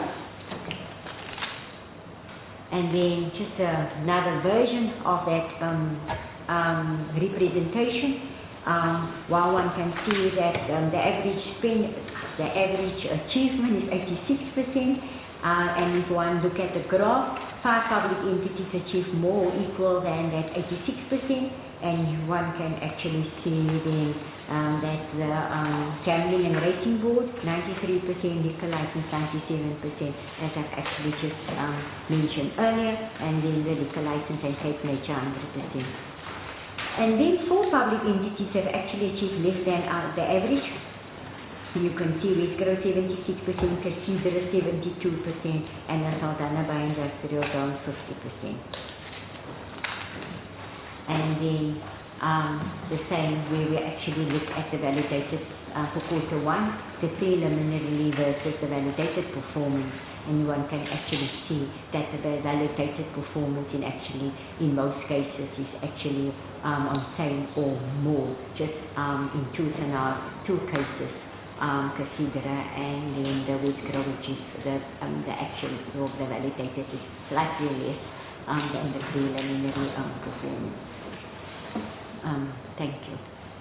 And then just uh, another version of that um, um, representation. Um, while one can see that um, the average spend, the average achievement is eighty-six percent, uh, and if one look at the graph, five public entities achieve more or equal than that eighty-six percent, and one can actually see then um, that the um, Gambling and Racing Board ninety-three percent, liquor license ninety-seven percent, as I've actually just um, mentioned earlier, and then the liquor license and Cape Nature one hundred percent. And then four public entities have actually achieved less than uh, the average. You can see Wesgro seventy-six percent, Casidra seventy-two percent, and the Saldanha Bio-Industrial down fifty percent. And then um, the same where we actually look at the validated uh, for quarter one, the preliminary versus the validated performance. And one can actually see that the validated performance in actually, in most cases, is actually um, on same or more, just um, in two scenarios, two cases, um, Casidra and then the Wesgro, which is the, um, the actual of the validated is slightly less um, than the preliminary um, performance. Um, thank you.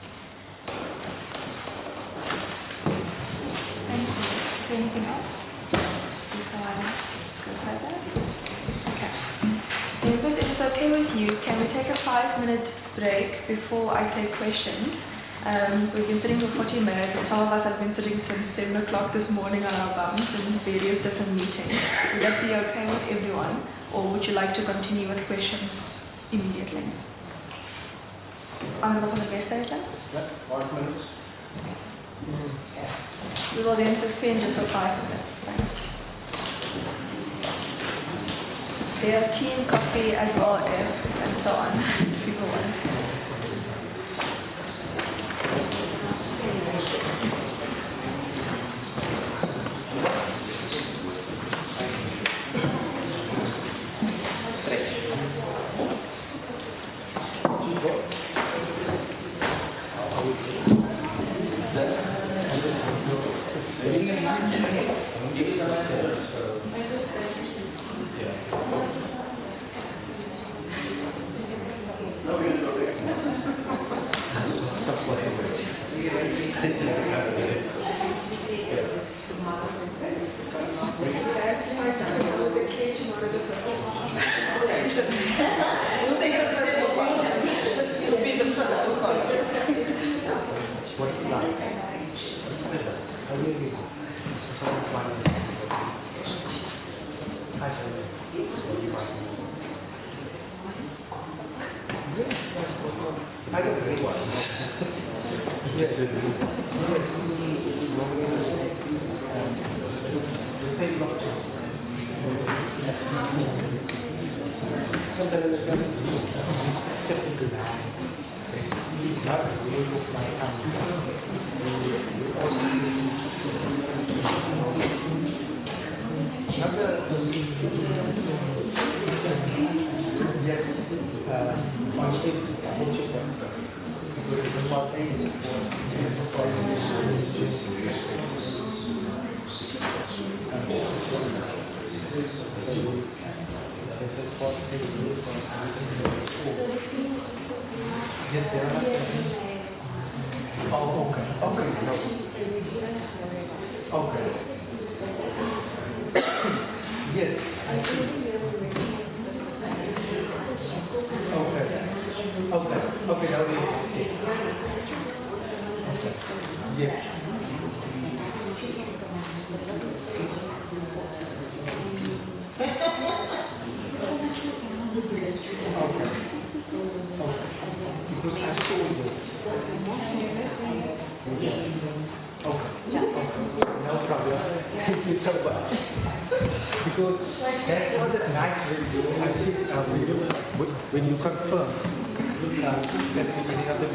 Thank you. Anything else? Before I go further? Okay. If it's okay with you, can we take a five minute break before I take questions? Um, we've been sitting for forty minutes, and some of us have been sitting since seven o'clock this morning on our bums in various different meetings. Would that be okay with everyone, or would you like to continue with questions immediately? On the best station? Yeah, five minutes. Okay. We will then suspend just for five minutes. Thanks. There are tea and coffee as well, and so on, if people want. Yes. Yes, there are. Oh, okay. Okay. No. Okay. Yes. Okay. Okay. Okay. Now we okay. Yes. Okay. Because I saw this. Okay. No problem. Thank you so much. Because that was a nice video. I think uh, when, you, when you confirm uh, at the beginning of the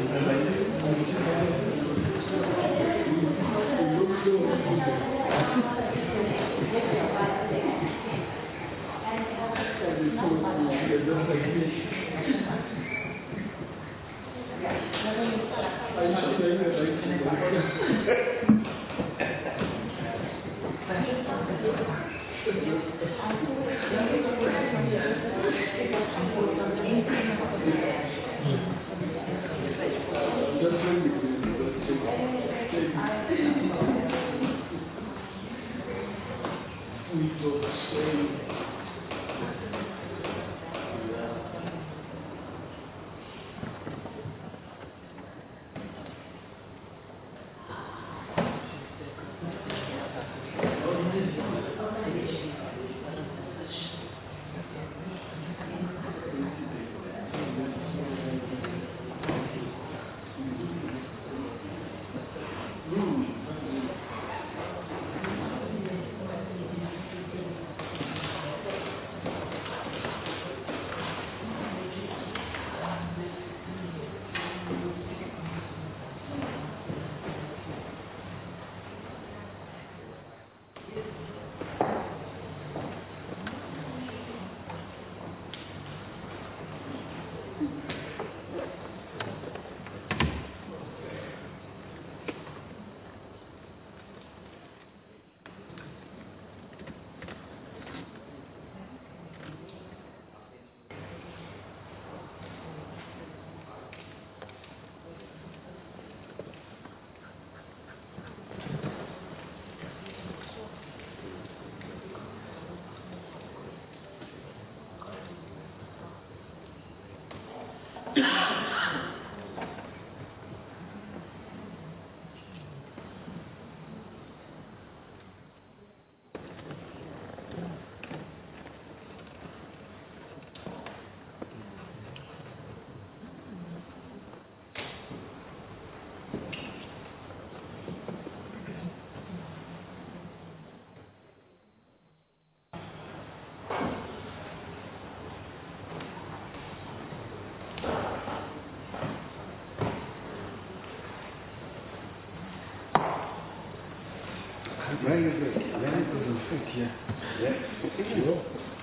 Very good. Very good. Thank you. Yeah. Sure.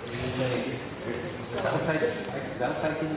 Downside, downside in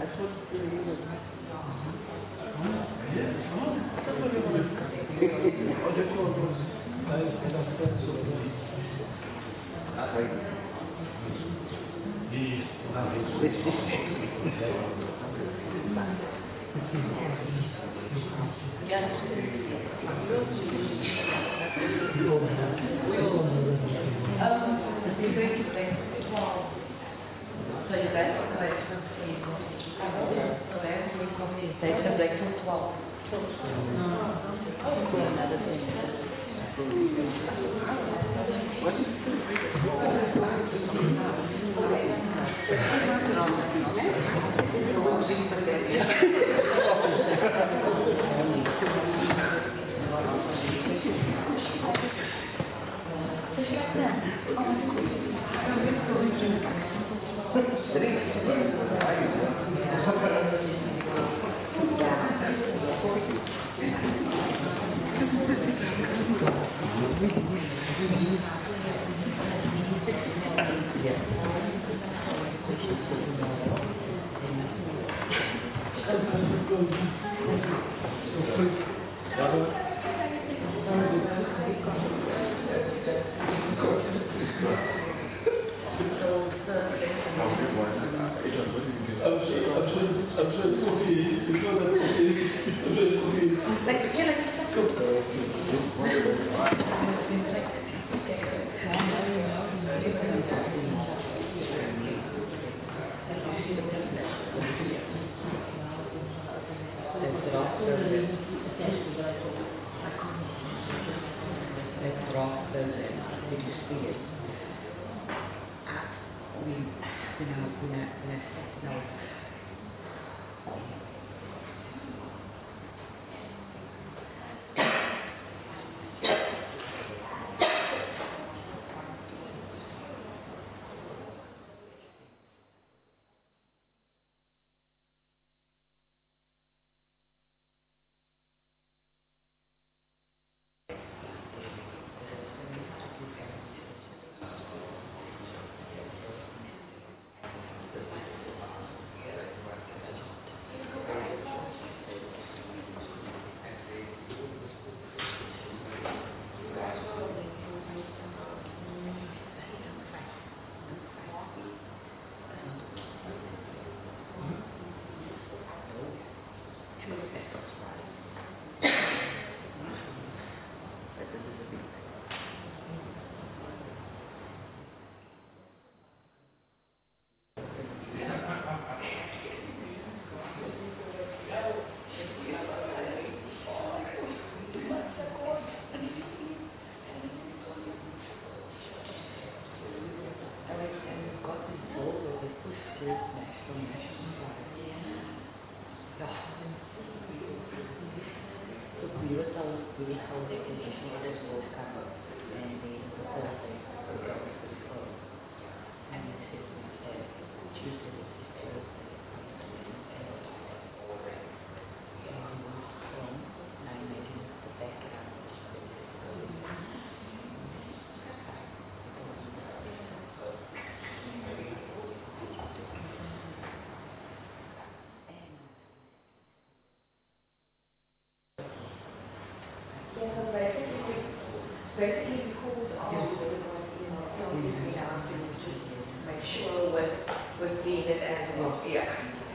basically because of, you know, obviously now to make sure with, with David as well. Yeah.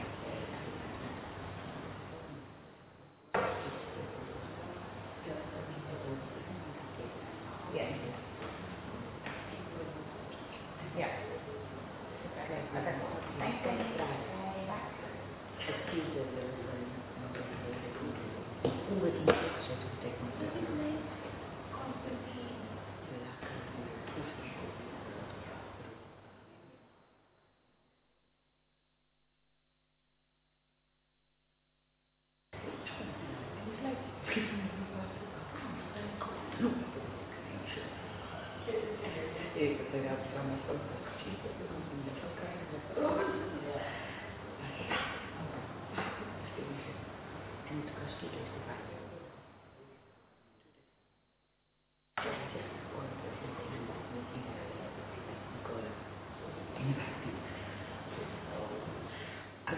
Yes. Yeah.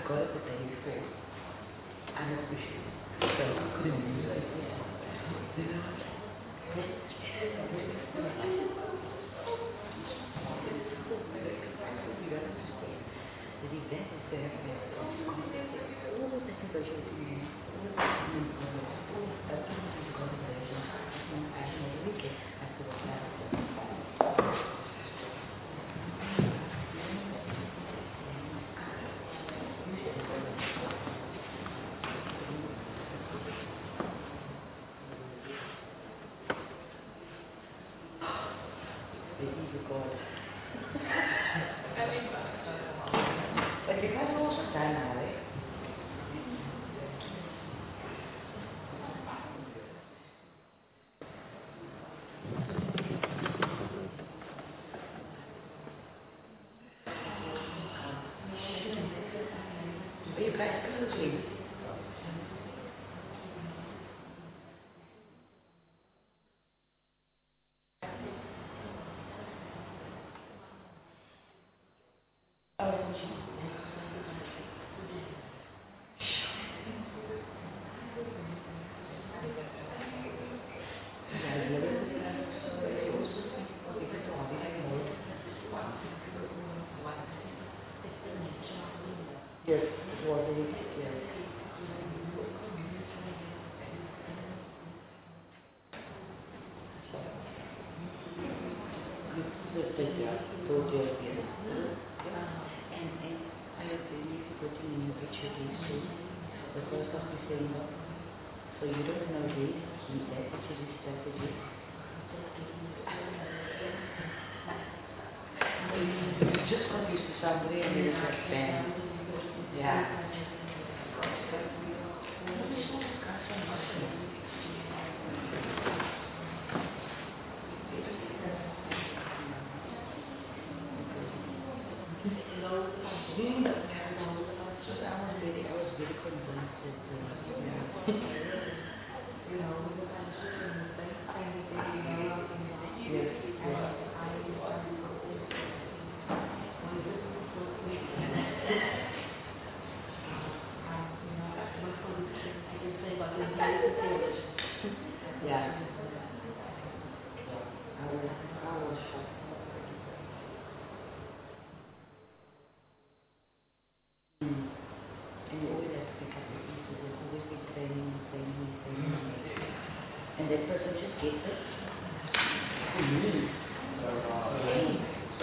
got it the day before. Unofficially. So, couldn't use it. The event is there, all the technical issues, all the all the stuff is conversation, and I make it as to what happens. But you guys also done now, right? You guys can sleep. Yes, it was a yes. And, and I believe you put in your picture these two, the first of December. So you don't know this, that actually strategy. You just got used to somebody and they just bam. Yeah. Yeah. I was, I was shocked. Mm. And you always have to pick up your pieces. There's always been training, training, training. And that person just gets it. Mm. Yeah.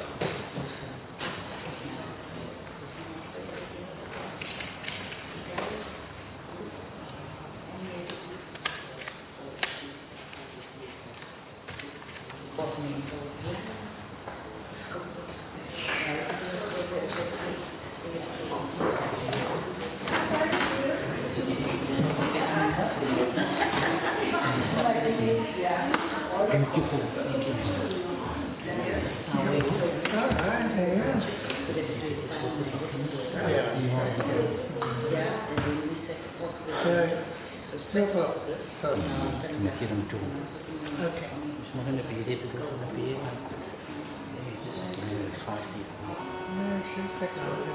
Okay. It's not going to be there because it's going to be like, you just, you know, five people. No, she's technology.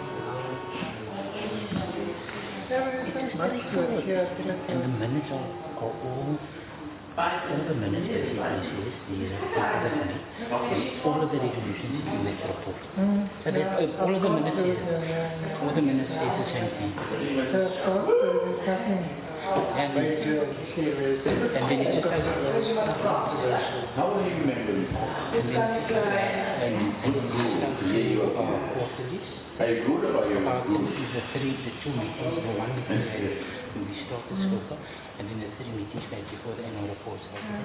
And the minutes are, are all, all the minutes that he says, the uh, all of the resolutions in this report. Mm. So that, uh, all of the minutes is, all the minutes is the same thing. So it's all, there's nothing. And then it just has how will you remember it? And then and and you are quarterlies. Are you good or are you good? The three, the two meetings, the one meeting when we start the scope, and then the three meetings right before the annual reports.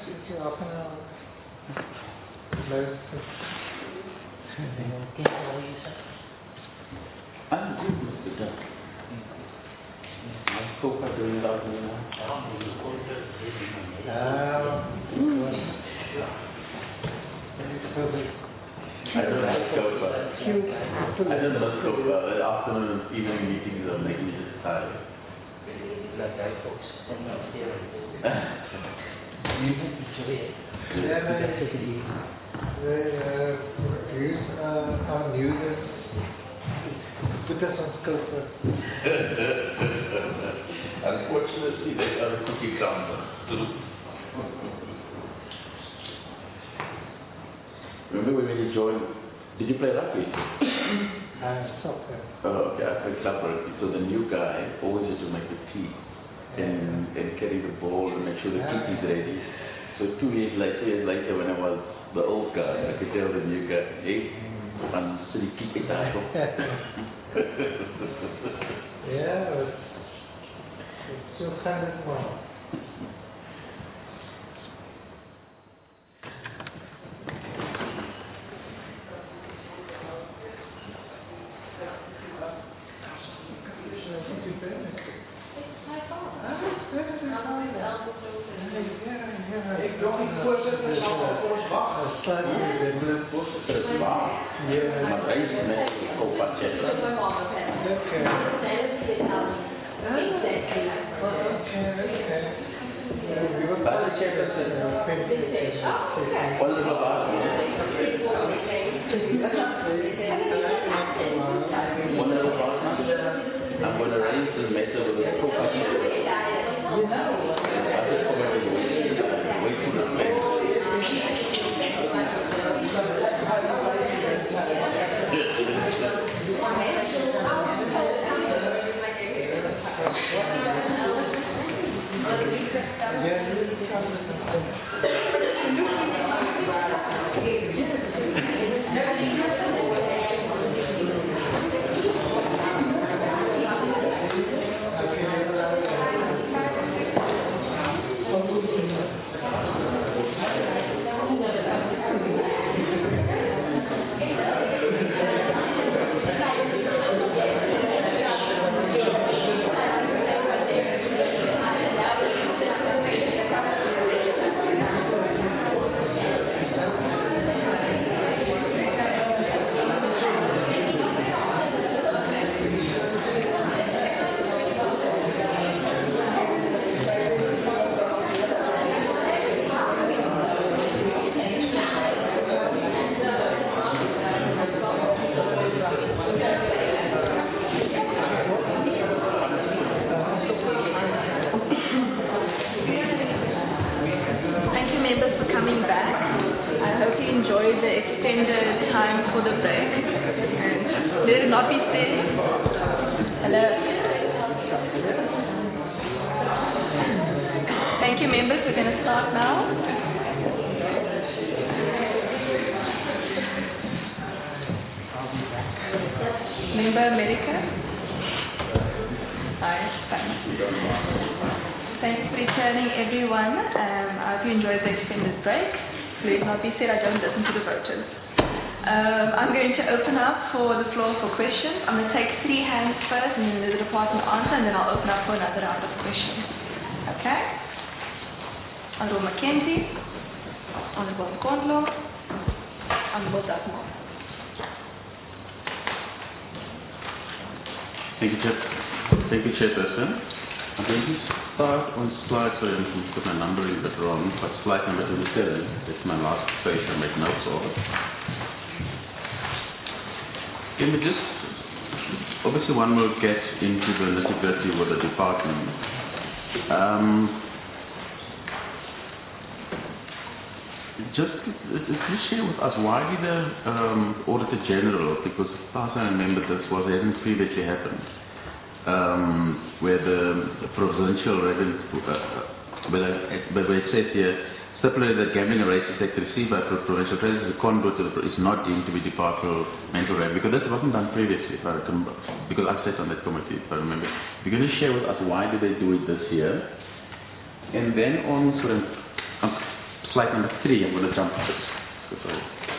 I'm good, Mister Duck. I spoke about doing that. I don't have scope. I don't have scope. Uh, afternoon and evening meetings are making me just tired. Like I folks. You enjoy it. They uh, produce uh, our news Put us on scope. Unfortunately, they are a cookie counter. Remember when you joined, did you play rugby? Uh, soccer. Oh, okay, I played club rugby. So the new guy always used to make the tea and, and carry the ball and make sure the tea is ready. So two years later, two years later, when I was the old guy, I could tell the new guy, hey, I'm still keeping that. Yeah, it's, it's still kind of fun. Ik wil niet voorzitter van ons wachten. Ja, maar wij zijn met co-patiënt. One of the partners, I'm going to raise this matter with the co-patiënt. Thank you, Chair. Thank you, Chairperson. I'm going to start on slide, sorry, I'm put my numbering a bit wrong, but slide number twenty-seven. It's my last page, I made notes of it. Can we just, obviously one will get into the nitty-gritty with the department. Um, just, just share with us, why did the um, Auditor General, because last I remember this was, it hasn't previously happened, um, where the, the provincial revenue, uh, where, the, where it says here, stipulated that gambling and racing sector received by provincial treasury is a conduit to the, is not deemed to be departmental revenue, because this wasn't done previously, if I remember, because I sat on that committee, if I remember. You're going to share with us why did they do it this year, and then on sort of, um, slide number three, I'm going to jump to this. Sorry.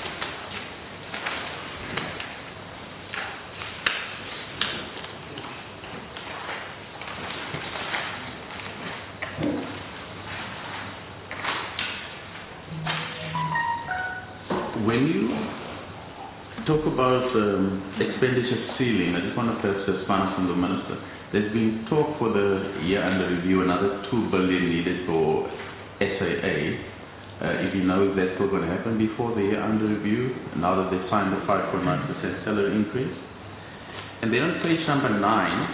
When you talk about um, expenditure ceiling, I just want to first respond from the Minister. There's been talk for the year under review, another two billion needed for S A A. Uh, if you know if that's still going to happen before the year under review, now that they've signed the five point nine percent salary increase. and then on page number nine,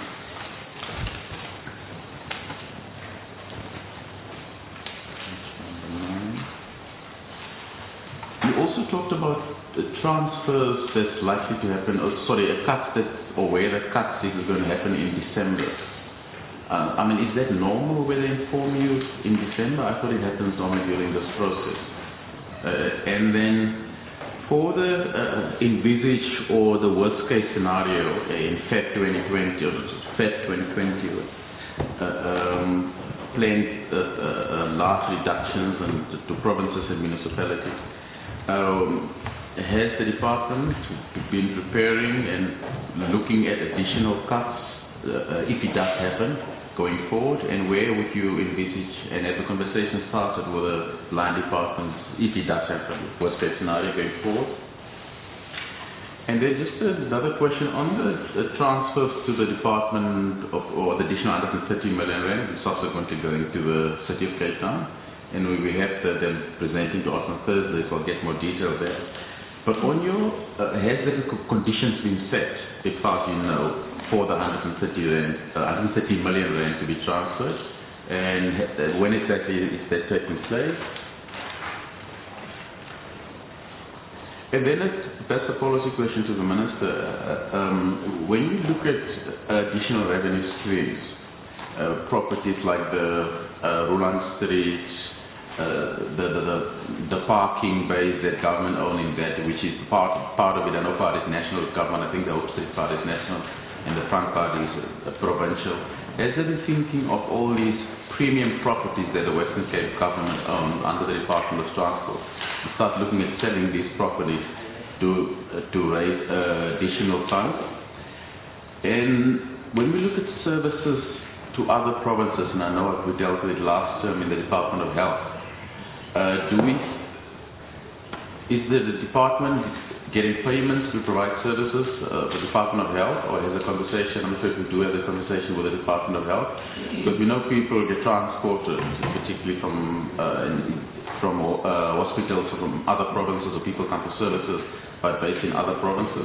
you also talked about the transfers that's likely to happen, or sorry, a cut that, or where the cut is going to happen in December. Uh, I mean, is that normal where they inform you in December? I thought it happens normally during this process. Uh, and then for the uh, envisage or the worst case scenario uh, in Feb twenty twenty or Feb twenty twenty, uh, um, planned uh, uh, large reductions and to provinces and municipalities. Um, has the department been preparing and looking at additional cuts uh, if it does happen going forward, and where would you envisage, and as the conversation started with the line departments, if it does happen, worst case scenario going forward? And then just another question on the, the transfers to the department of, or the additional one hundred thirty million rand, subsequently going to the city of Cape Town. And we will have the, them presenting to us on Thursday, so I'll get more detail there. But on your, uh, has the conditions been set, as far as you know, for the one hundred thirty, rand, uh, one hundred thirty million rand to be transferred? And uh, when exactly is that taking place? And then it, that's a policy question to the Minister. Uh, um, when you look at additional revenue streams, uh, properties like the uh, Roland Street, Uh, the, the, the, the parking base that government own in that, which is part, part of it, I know part is national government, I think the Hope Street part is national, and the front part is uh, provincial. Has there been thinking of all these premium properties that the Western Cape government own under the Department of Transport, to start looking at selling these properties to, uh, to raise uh, additional funds? And when we look at services to other provinces, and I know we dealt with it last term in the Department of Health, Uh, do we, is the, the department getting payments to provide services, uh, the Department of Health, or has a conversation, I'm not sure if we do have a conversation with the Department of Health, because we know people get transported, particularly from uh, in, from uh, hospitals from other provinces, or people come for services but based in other provinces.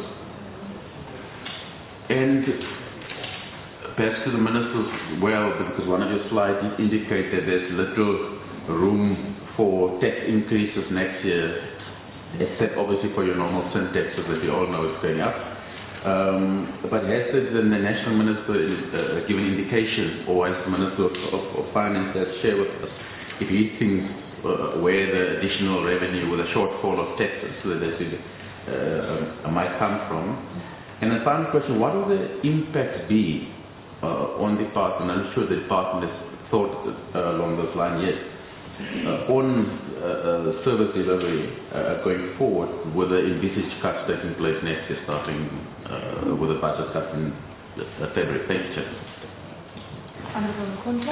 And perhaps to the Minister as well, because one of your slides indicates that there's little room for tax increases next year, except obviously for your normal sin taxes that you all know is going up. Um, but has the, the National Minister uh, given indication, or has the Minister of, of, of Finance has shared with us, if he thinks uh, where the additional revenue with a shortfall of taxes that uh, might come from? And the final question, what will the impact be uh, on the department? I'm sure the department has thought uh, along those lines yet. Uh, on uh, uh, service delivery uh, going forward, with the envisaged cuts taking place next year, starting uh, with the budget cut in uh, February. Thank you, Chair. Honourable Nkundla.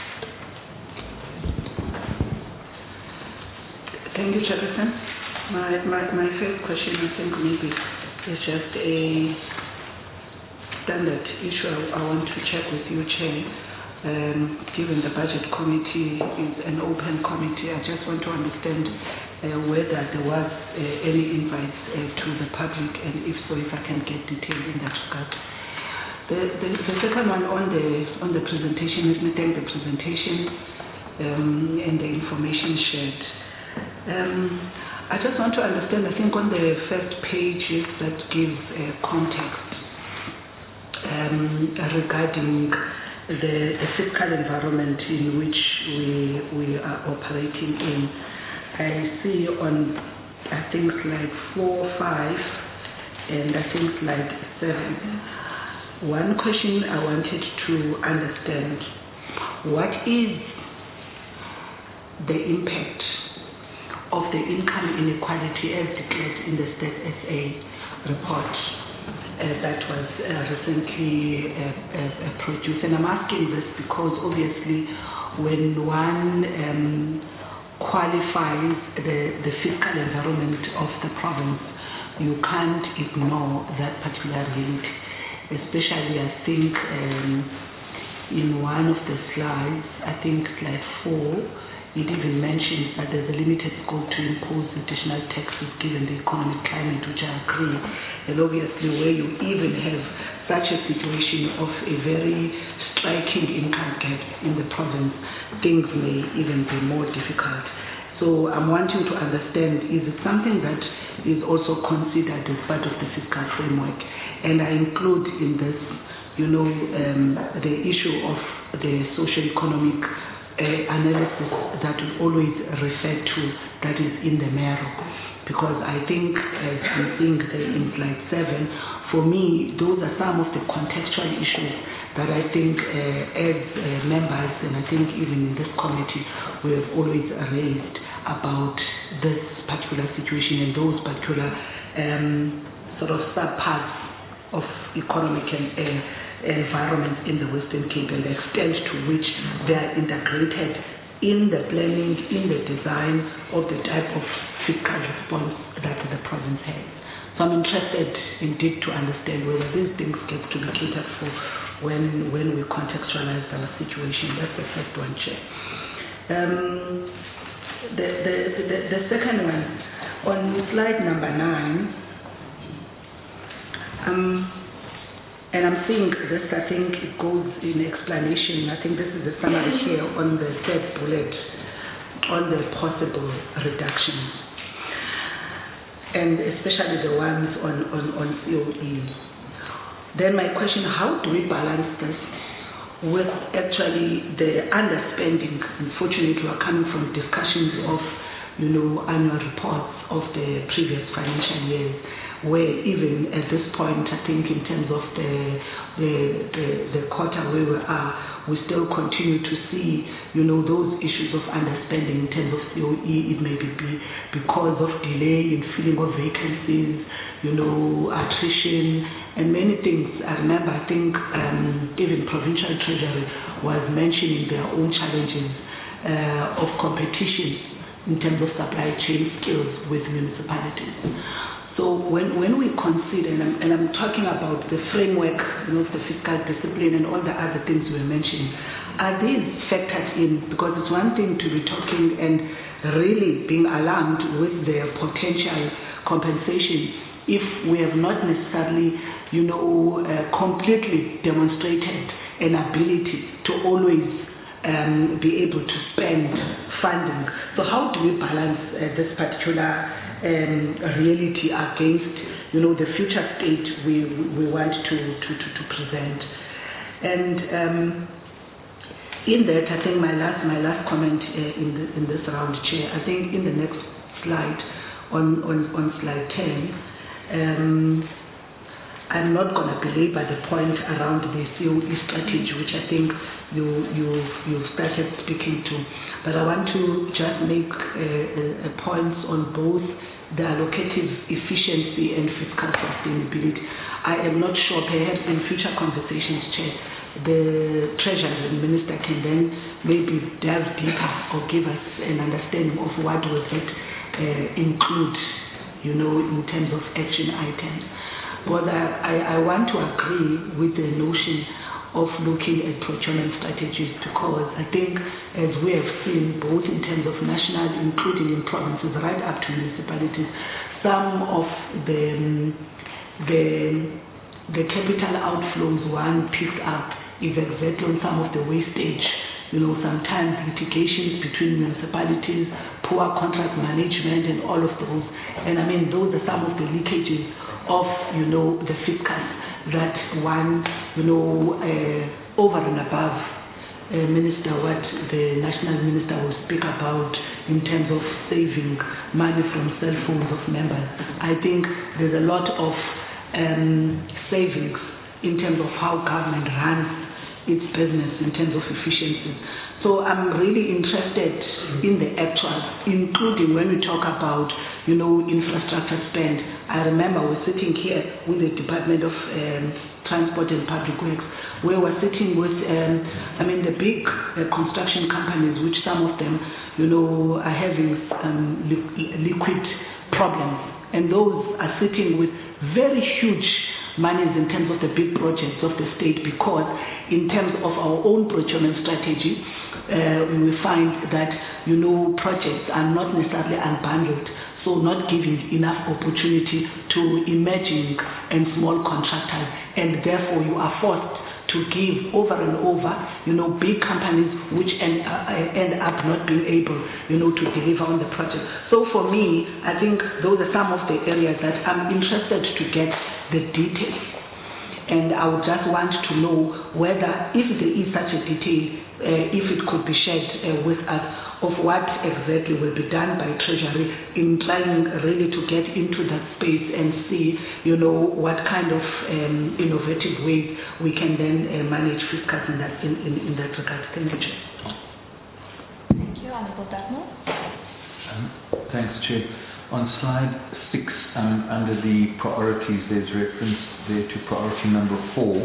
Thank you, Chairperson. My, my, my first question, I think maybe is just a standard issue I, I want to check with you, Chair. Um, given the budget committee is an open committee, I just want to understand uh, whether there was uh, any invites uh, to the public, and if so, if I can get detail in that regard. The, the, the second one on the on the presentation, let me thank the presentation um, and the information shared. Um, I just want to understand, I think on the first page that gives uh, context um, regarding The, the fiscal environment in which we we are operating in. I see on I think slide four, five, and I think slide seven. One question I wanted to understand: what is the impact of the income inequality as declared in the State S A report? Uh, that was uh, recently uh, uh, produced. And I'm asking this because obviously when one um, qualifies the, the fiscal environment of the province, you can't ignore that particular reality. Especially I think um, in one of the slides, I think slide four, it even mentions that there's a limited scope to impose additional taxes given the economic climate, which I agree. And obviously where you even have such a situation of a very striking income gap in the province, things may even be more difficult. So I'm wanting to understand, is it something that is also considered as part of the fiscal framework? And I include in this, you know, um, the issue of the socio-economic uh, analysis that we always refer to, that is in the M E R O. Because I think, as I'm seeing there in slide seven, for me, those are some of the contextual issues that I think uh, as uh, members, and I think even in this committee, we have always raised about this particular situation and those particular um, sort of subparts of economic and uh, environment in the Western Cape and the extent to which they are integrated in the planning, in the design of the type of fiscal response that the province has. So I'm interested indeed to understand whether these things get to be catered for when when we contextualize our situation. That's the first one, Chair. Um, the, the, the, the second one, on slide number nine, um, and I'm seeing this, I think it goes in explanation. I think this is the summary here on the third bullet on the possible reductions, and especially the ones on, on, on C O E. Then my question, how do we balance this with actually the underspending? Unfortunately, we're coming from discussions of, you know, annual reports of the previous financial years, where even at this point, I think in terms of the the, the, the quarter where we are, we still continue to see, you know, those issues of underspending in terms of C O E. It may be because of delay in filling of vacancies, you know, attrition, and many things. I remember, I think um, even Provincial Treasury was mentioning their own challenges uh, of competition in terms of supply chain skills with municipalities. So when, when we consider, and I'm, and I'm talking about the framework, you know, of the fiscal discipline and all the other things we're mentioning, are these factored in? Because it's one thing to be talking and really being alarmed with the potential compensation if we have not necessarily, you know, uh, completely demonstrated an ability to always um, be able to spend funding. So how do we balance uh, this particular um, reality against, you know, the future state we we want to to, to, to present? And um, in that, I think my last my last comment uh, in the, in this round, Chair, I think in the next slide, on on, on slide ten. Um, I'm not going to belabor the point around the C O E strategy, which I think you you you've started speaking to, but I want to just make uh, uh, points on both the allocative efficiency and fiscal sustainability. I am not sure, perhaps in future conversations, Chair, the Treasury Minister can then maybe delve deeper or give us an understanding of what will that uh, include, you know, in terms of action items. But I, I want to agree with the notion of looking at procurement strategies, because I think, as we have seen, both in terms of national, including in provinces, right up to municipalities, some of the the the capital outflows one picked up is exactly on some of the wastage. You know, sometimes litigations between municipalities, poor contract management, and all of those. And I mean, those are some of the leakages of, you know, the fiscal that one, you know, uh, over and above uh, Minister, what the National Minister will speak about in terms of saving money from cell phones of members. I think there's a lot of um, savings in terms of how government runs its business in terms of efficiency. So I'm really interested in the actuals, including when we talk about, you know, infrastructure spend. I remember we're sitting here with the Department of um, Transport and Public Works, where we're sitting with, um, I mean, the big uh, construction companies, which some of them, you know, are having um, li- liquid problems. And those are sitting with very huge monies in terms of the big projects of the state, because in terms of our own procurement strategy, uh, we find that, you know, projects are not necessarily unbundled. so not giving enough opportunity to emerging and small contractors, and therefore you are forced to give over and over, you know, big companies which end, uh, end up not being able, you know, to deliver on the project. So for me, I think those are some of the areas that I'm interested to get the details. And I would just want to know whether, if there is such a detail, uh, if it could be shared uh, with us, of what exactly will be done by Treasury in trying really to get into that space and see, you know, what kind of um, innovative ways we can then uh, manage fiscals in that, in, in, in that regard. Thank you, Chair. Thank you. Honourable Daphne. Um, thanks, Chair. On slide six, um, under the priorities, there's reference there to priority number four,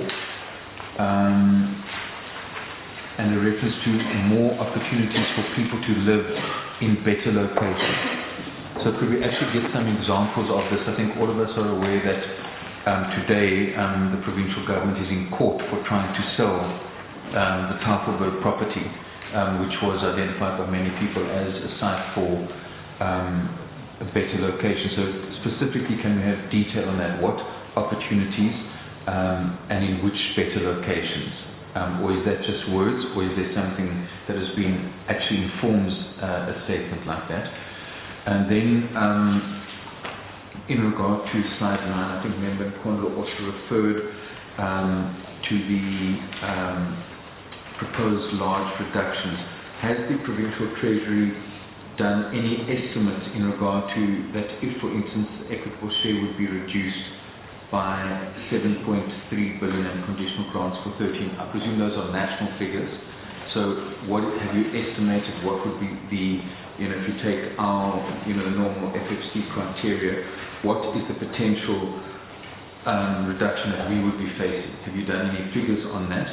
um, and a reference to more opportunities for people to live in better locations. So could we actually get some examples of this? I think all of us are aware that um, today um, the provincial government is in court for trying to sell um, the Tafelberg property, um, which was identified by many people as a site for um, a better location. So specifically, can we have detail on that? What opportunities um, and in which better locations? Um, or is that just words, or is there something that has been actually informs uh, a statement like that? And then, um, in regard to slide nine, I think Member Nkondlo also referred um, to the um, proposed large reductions. Has the Provincial Treasury done any estimates in regard to that if, for instance, equitable share would be reduced by seven point three billion and conditional grants for thirteen. I presume those are national figures. So what have you estimated what would be the, you know, if you take our, you know, the normal F F C criteria, what is the potential um, reduction that we would be facing? Have you done any figures on that?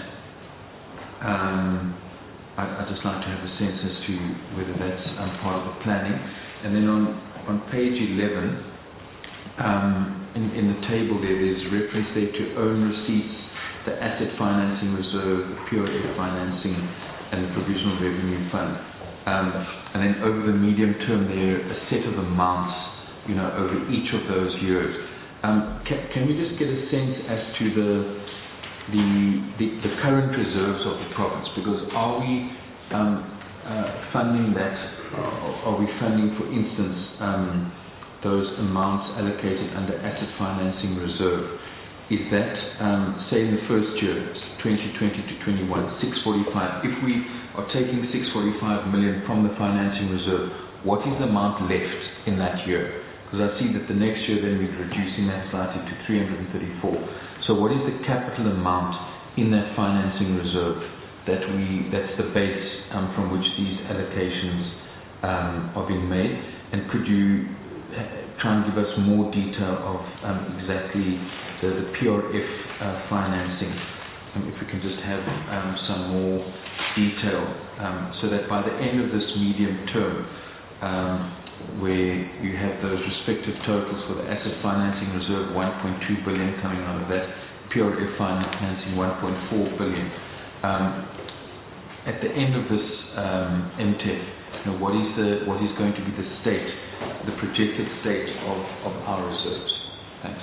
Um, I'd, I'd just like to have a sense as to whether that's um, part of the planning. And then on, on page eleven, um, In, in the table there, there's reference there to own receipts, the asset financing reserve, the P R F financing, and the provisional revenue fund. Um, and then over the medium term there, a set of amounts, you know, over each of those years. Um, can, can we just get a sense as to the, the, the, the current reserves of the province? Because are we um, uh, funding that, uh, are we funding, for instance, um, those amounts allocated under asset financing reserve? Is that, um, say in the first year, twenty twenty to twenty-one, six forty-five, if we are taking six forty-five million from the financing reserve, what is the amount left in that year? Because I see that the next year then we're reducing that slightly to three hundred thirty-four. So what is the capital amount in that financing reserve that we, that's the base um, from which these allocations um, are being made? And could you try and give us more detail of um, exactly the, the P R F uh, financing, um, if we can just have um, some more detail, um, so that by the end of this medium term, um, where you have those respective totals for the asset financing reserve, one point two billion coming out of that, P R F financing one point four billion. Um, at the end of this um, M T E F, you know, what is the what is going to be the state, the projected state of, of our reserves? Thanks.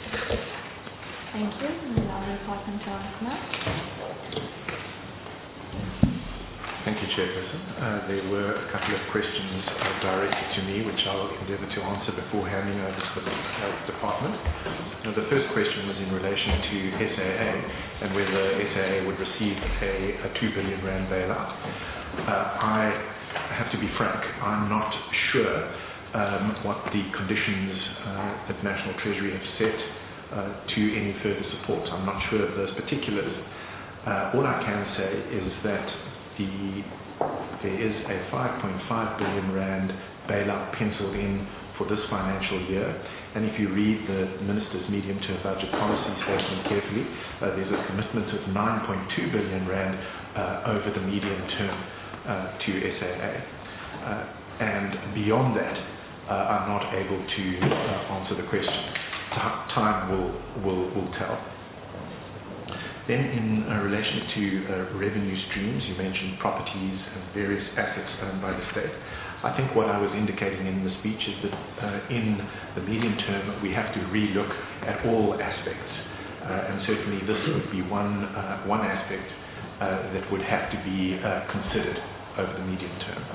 Thank you. And now we'll pass on to Ahmed. Thank you, Chairperson. Uh, there were a couple of questions uh, directed to me, which I'll endeavour to answer before handing over to the uh, department. Now, the first question was in relation to S A A and whether S A A would receive a, a two billion rand bailout. Uh, I I have to be frank, I'm not sure um, what the conditions uh, that National Treasury have set uh, to any further support. I'm not sure of those particulars. Uh, all I can say is that the, there is a five point five billion rand bailout penciled in for this financial year. And if you read the Minister's medium-term budget policy statement carefully, uh, there's a commitment of nine point two billion rand uh, over the medium term Uh, to S A A. Uh, and beyond that, uh, I'm not able to uh, answer the question. T- time will, will, will tell. Then in uh, relation to uh, revenue streams, you mentioned properties and various assets owned by the state. I think what I was indicating in the speech is that uh, in the medium term we have to relook at all aspects, uh, and certainly this would be one uh, one aspect uh, that would have to be uh, considered over the medium term.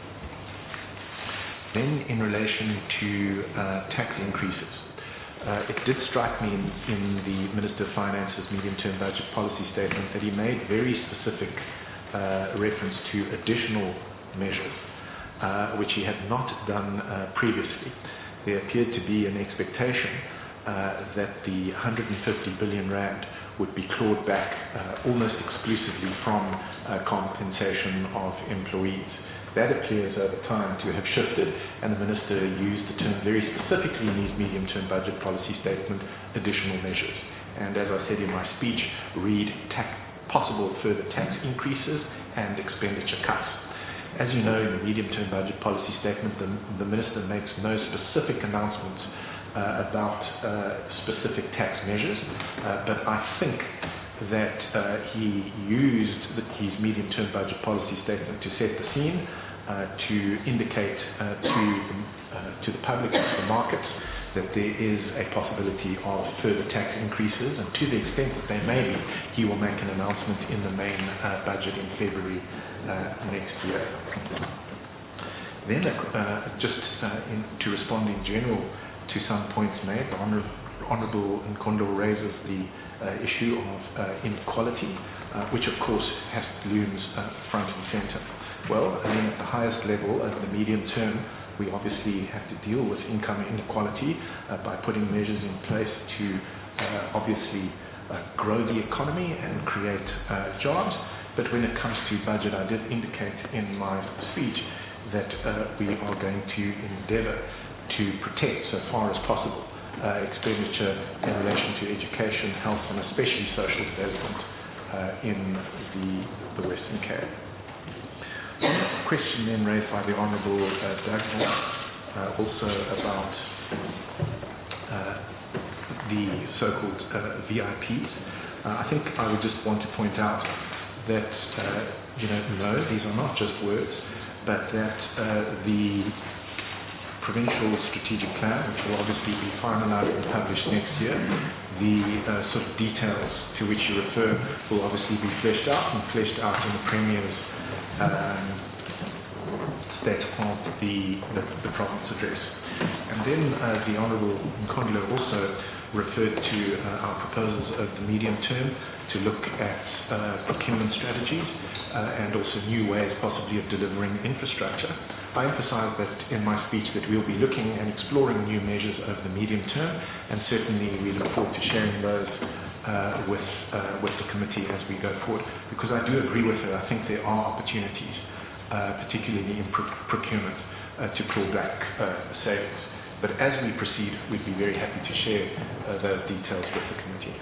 Then in relation to uh, tax increases, uh, it did strike me in, in the Minister of Finance's medium-term budget policy statement that he made very specific uh, reference to additional measures, uh, which he had not done uh, previously. There appeared to be an expectation uh, that the one hundred fifty billion rand would be clawed back uh, almost exclusively from uh, compensation of employees. That appears over time to have shifted, and the Minister used the term very specifically in his medium-term budget policy statement, additional measures. And as I said in my speech, read tax, possible further tax increases and expenditure cuts. As you know, in the medium-term budget policy statement, the, the Minister makes no specific announcements uh, about uh, specific tax measures, uh, but I think that uh, he used the, his medium-term budget policy statement to set the scene, uh, to indicate uh, to, the, uh, to the public, to the markets, that there is a possibility of further tax increases, and to the extent that they may be, he will make an announcement in the main uh, budget in February uh, next year. Then, uh, just uh, in, to respond in general to some points made, the Honourable Honourable Nkondo raises the uh, issue of uh, inequality, uh, which of course has looms uh, front and centre. Well, I mean, at the highest level, over the medium term, we obviously have to deal with income inequality uh, by putting measures in place to uh, obviously uh, grow the economy and create uh, jobs. But when it comes to budget, I did indicate in my speech that uh, we are going to endeavour to protect, so far as possible, Uh, expenditure in relation to education, health, and especially social development uh, in the, the Western Cape. A question then raised by the Honourable uh, Douglas, uh, also about uh, the so-called uh, V I Ps. Uh, I think I would just want to point out that, uh, you know, no, these are not just words, but that uh, the provincial strategic plan, which will obviously be finalised and published next year, the uh, sort of details to which you refer will obviously be fleshed out and fleshed out in the Premier's um, state of the, the, the province address. And then uh, the Honourable Nkondlo also referred to uh, our proposals of the medium term to look at uh, procurement strategies uh, and also new ways possibly of delivering infrastructure. I emphasise that in my speech that we'll be looking and exploring new measures over the medium term, and certainly we look forward to sharing those uh, with, uh, with the committee as we go forward, because I do agree with her. I think there are opportunities, uh, particularly in pro- procurement, uh, to claw back uh, savings. But as we proceed, we'd be very happy to share uh, those details with the committee.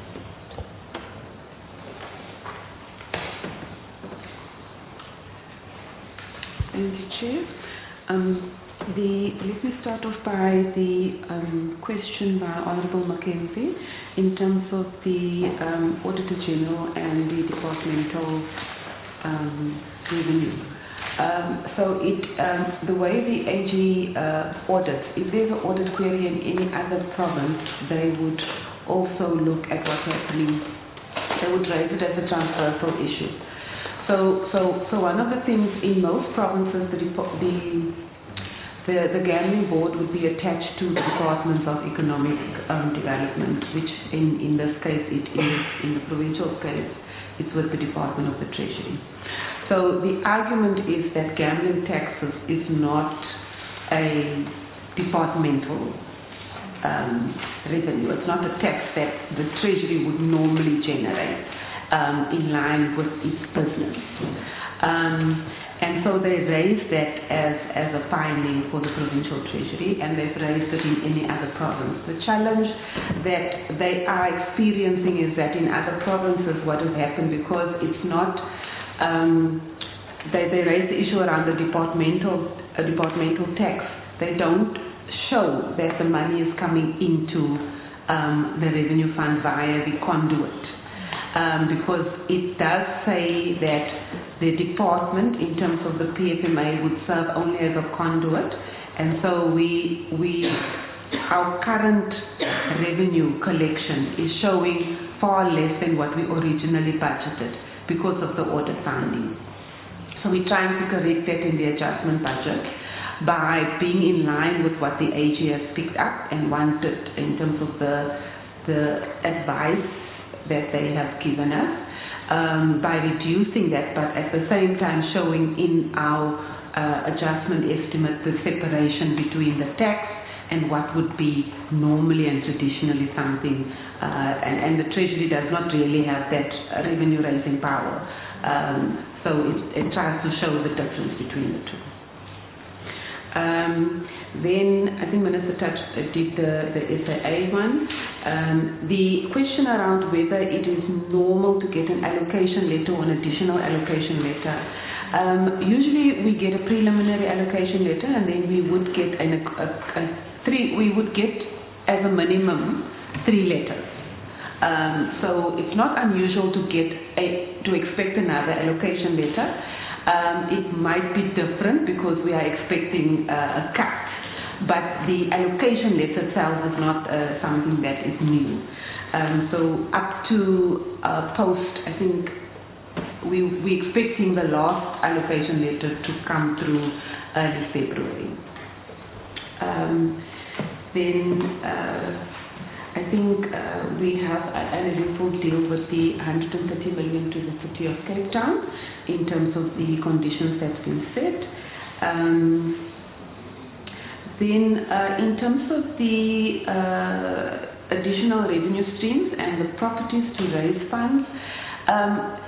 Thank you, Chair. Um, the, let me start off by the um, question by Honourable Mackenzie in terms of the um, Auditor General and the departmental um, revenue. Um, so it, um, the way the A G uh, audits, if there's an audit query in any other province, they would also look at what's happening. They would raise it as a transversal issue. So, so, so one of the things in most provinces, the, the, the, the gambling board would be attached to the Department of Economic um, Development, which in, in this case it is, in the provincial case, it's with the Department of the Treasury. So the argument is that gambling taxes is not a departmental um, revenue. It's not a tax that the Treasury would normally generate um, in line with its business. Um, and so they raised that as, as a finding for the provincial Treasury, and they've raised it in any other province. The challenge that they are experiencing is that in other provinces what has happened, because it's not Um, they, they raise the issue around the departmental uh, departmental tax. They don't show that the money is coming into um, the revenue fund via the conduit, um, because it does say that the department, in terms of the P F M A, would serve only as a conduit, and so we we our current revenue collection is showing far less than what we originally budgeted because of the audit findings. So we're trying to correct that in the adjustment budget by being in line with what the A G has picked up and wanted in terms of the the advice that they have given us, um, by reducing that, but at the same time showing in our uh, adjustment estimate the separation between the tax and what would be normally and traditionally something, uh, and, and the Treasury does not really have that revenue raising power. Um, so it, it tries to show the difference between the two. Um, then I think Minister touched, uh, did the, the S A A one. Um, the question around whether it is normal to get an allocation letter or an additional allocation letter. Um, usually we get a preliminary allocation letter, and then we would get an, a, a three. We would get as a minimum three letters. Um, so it's not unusual to get a, to expect another allocation letter. Um, it might be different because we are expecting uh, a cut, but the allocation letter itself is not uh, something that is new. Um, so up to uh, post, I think we we expecting the last allocation letter to come through early February. Um, then uh, I think uh, we have a, a report deal with the one hundred thirty million to the City of Cape Town in terms of the conditions that's been set. Um, then uh, in terms of the uh, additional revenue streams and the properties to raise funds, um,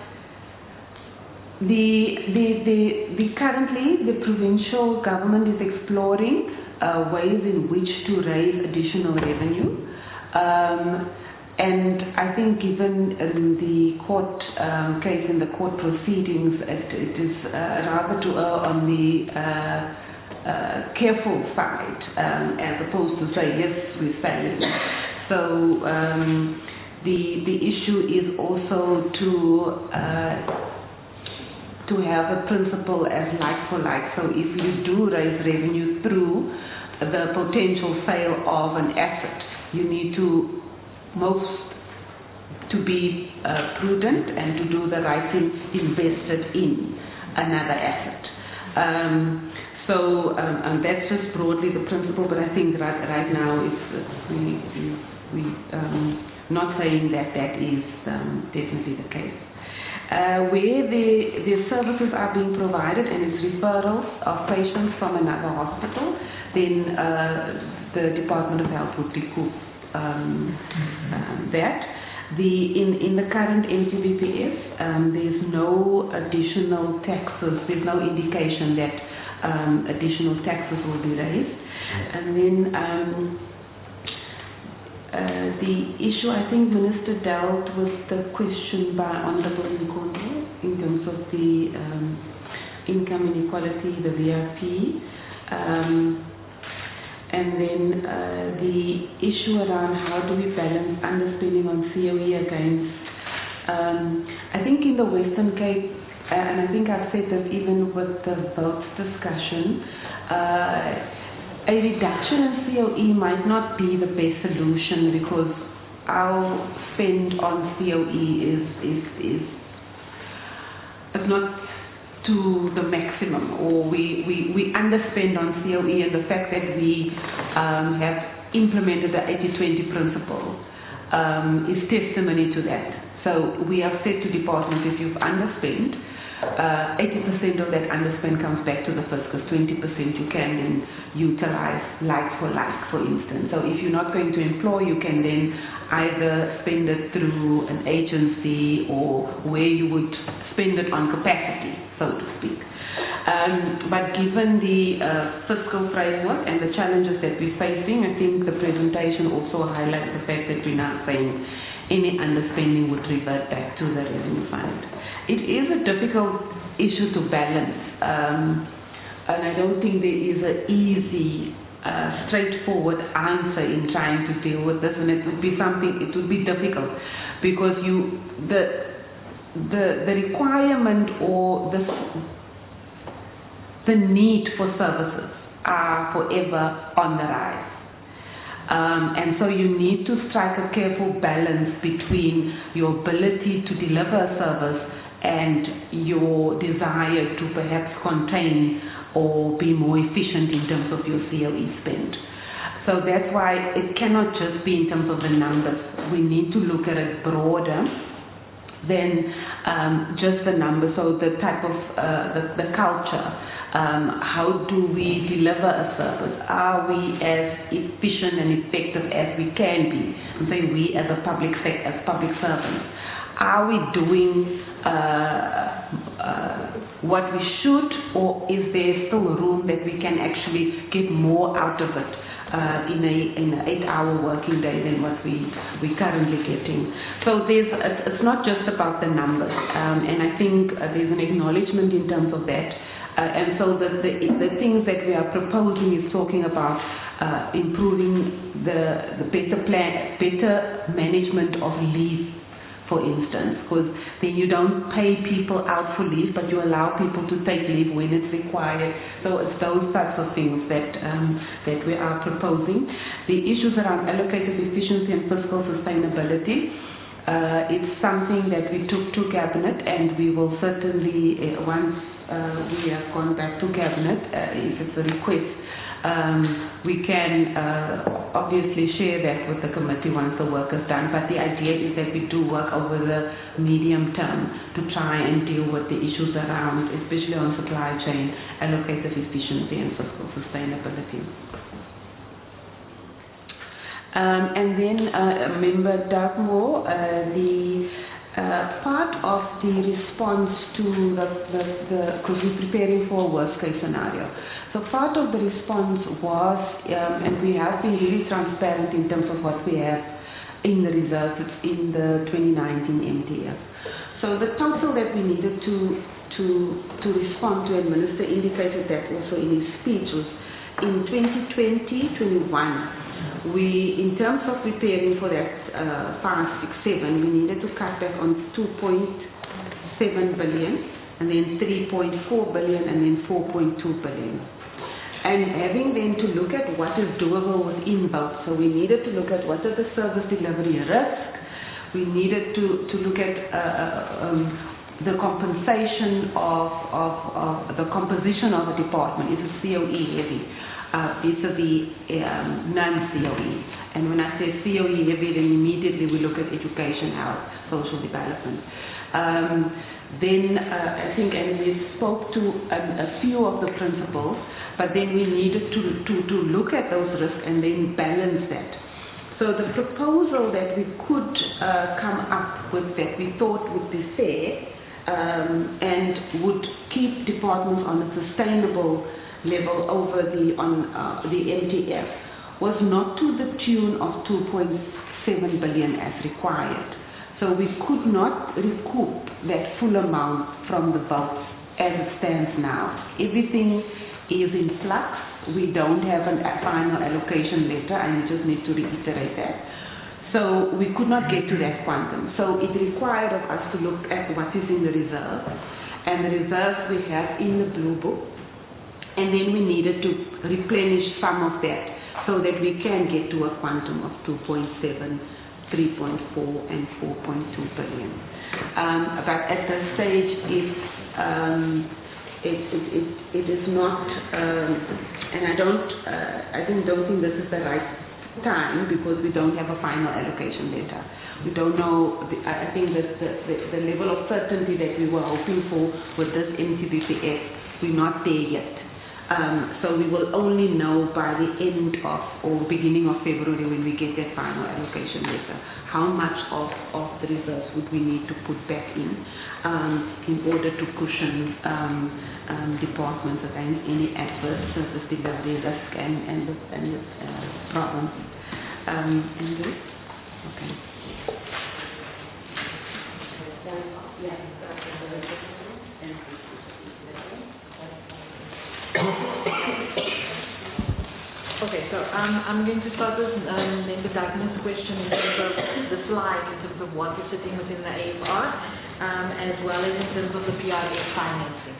the, the, the, the currently the provincial government is exploring uh, ways in which to raise additional revenue. Um, and I think given um, the court um, case in the court proceedings, it, it is uh, rather to err on the uh, uh, careful side, um, as opposed to say, yes, we failed. So um, the, the issue is also to uh, to have a principle as like for like. So if you do raise revenue through the potential sale of an asset, you need to most to be uh, prudent and to do the right thing, invested in another asset. Um, so um, and that's just broadly the principle, but I think right, right now it's, it's we, we, we um, not saying that that is um, definitely the case. Uh, where the, the services are being provided and it's referrals of patients from another hospital, then uh, the Department of Health would recoup um, um, that. The, in, in the current M T B P S, um, there's no additional taxes, there's no indication that um, additional taxes will be raised. And then um, Uh, the issue, I think Minister dealt with the question by Honorable Nkondo in terms of the um, income inequality, the V R P, um, and then uh, the issue around how do we balance underspending on C O E against, um, I think in the Western Cape, uh, and I think I've said this even with the votes discussion, uh, a reduction in C O E might not be the best solution because our spend on C O E is is is, is not to the maximum, or we, we, we underspend on C O E, and the fact that we um, have implemented the eighty twenty principle um, is testimony to that. So we have said to departments, if you've underspent, Uh, eighty percent of that underspend comes back to the fiscus, twenty percent you can then utilize like for like, for instance. So if you're not going to employ, you can then either spend it through an agency or where you would spend it on capacity, so to speak. Um, but given the uh, fiscal framework and the challenges that we're facing, I think the presentation also highlights the fact that we're now saying any underspending would revert back to the revenue fund. It is a difficult issue to balance, um, and I don't think there is an easy, uh, straightforward answer in trying to deal with this, and it would be something, it would be difficult, because you, the, the, the requirement or the, the need for services are forever on the rise. Um, and so you need to strike a careful balance between your ability to deliver a service and your desire to perhaps contain or be more efficient in terms of your C O E spend. So that's why it cannot just be in terms of the numbers. We need to look at it broader than um, just the numbers. So the type of, uh, the, the culture. Um, how do we deliver a service? Are we as efficient and effective as we can be? And say we as a public sec- as public servants. Are we doing uh, uh, what we should, or is there still room that we can actually get more out of it uh, in a in an eight-hour working day than what we we currently getting? So there's it's, it's not just about the numbers, um, and I think uh, there's an acknowledgement in terms of that. Uh, and so the, the, the things that we are proposing is talking about uh, improving the, the better plan, better management of leave, for instance, because then you don't pay people out for leave, but you allow people to take leave when it's required. So it's those types of things that um, that we are proposing. The issues around allocated efficiency and fiscal sustainability. Uh, it's something that we took to Cabinet, and we will certainly, uh, once uh, we have gone back to Cabinet, uh, if it's a request, um, we can uh, obviously share that with the committee once the work is done. But the idea is that we do work over the medium term to try and deal with the issues around, especially on supply chain, allocated efficiency and fiscal sustainability. Um, and then uh, Member Doug Moore, uh, the uh, part of the response to the, because we're preparing for a worst case scenario. So part of the response was, um, and we have been really transparent in terms of what we have in the reserves in the twenty nineteen M T F. So the total that we needed to, to, to respond to, and Minister indicated that also in his speech, was in twenty twenty twenty-one. We, in terms of preparing for that uh, five, six, seven, we needed to cut back on two point seven billion, and then three point four billion, and then four point two billion. And having then to look at what is doable within both. So we needed to look at what are the service delivery risks. We needed to, to look at uh, um, the compensation of, of, of the composition of a department. Is it C O E heavy? Uh, vis-a-vis um, non-C O E. And when I say C O E heavy, then immediately we look at education, health, social development. Um, then uh, I think, and we spoke to a, a few of the principles, but then we needed to, to, to look at those risks and then balance that. So the proposal that we could uh, come up with that we thought would be fair um, and would keep departments on a sustainable level over the on uh, the M T F was not to the tune of two point seven billion as required. So we could not recoup that full amount from the votes as it stands now. Everything is in flux. We don't have an, a final allocation letter, and we just need to reiterate that. So we could not get to that quantum. So it required of us to look at what is in the reserve, and the reserves we have in the Blue Book. And then we needed to replenish some of that so that we can get to a quantum of two point seven, three point four, and four point two billion. Um, but at this stage, it's, um, it, it, it, it is not, um, and I don't, uh, I think, don't think this is the right time because we don't have a final allocation letter. We don't know, the, I think that the, the, the level of certainty that we were hoping for with this M T B P S, we're not there yet. Um, so we will only know by the end of or beginning of February when we get that final allocation letter how much of, of the reserves would we need to put back in um, in order to cushion um, um, departments against any adverse service delivery risk and, and the, and the uh, problems. Um, and this? Okay. Okay, so um, I'm going to start with um, Member Dagmar's question in terms of the slide, in terms of what is sitting within the A F R, um, as well as in terms of the P R F financing.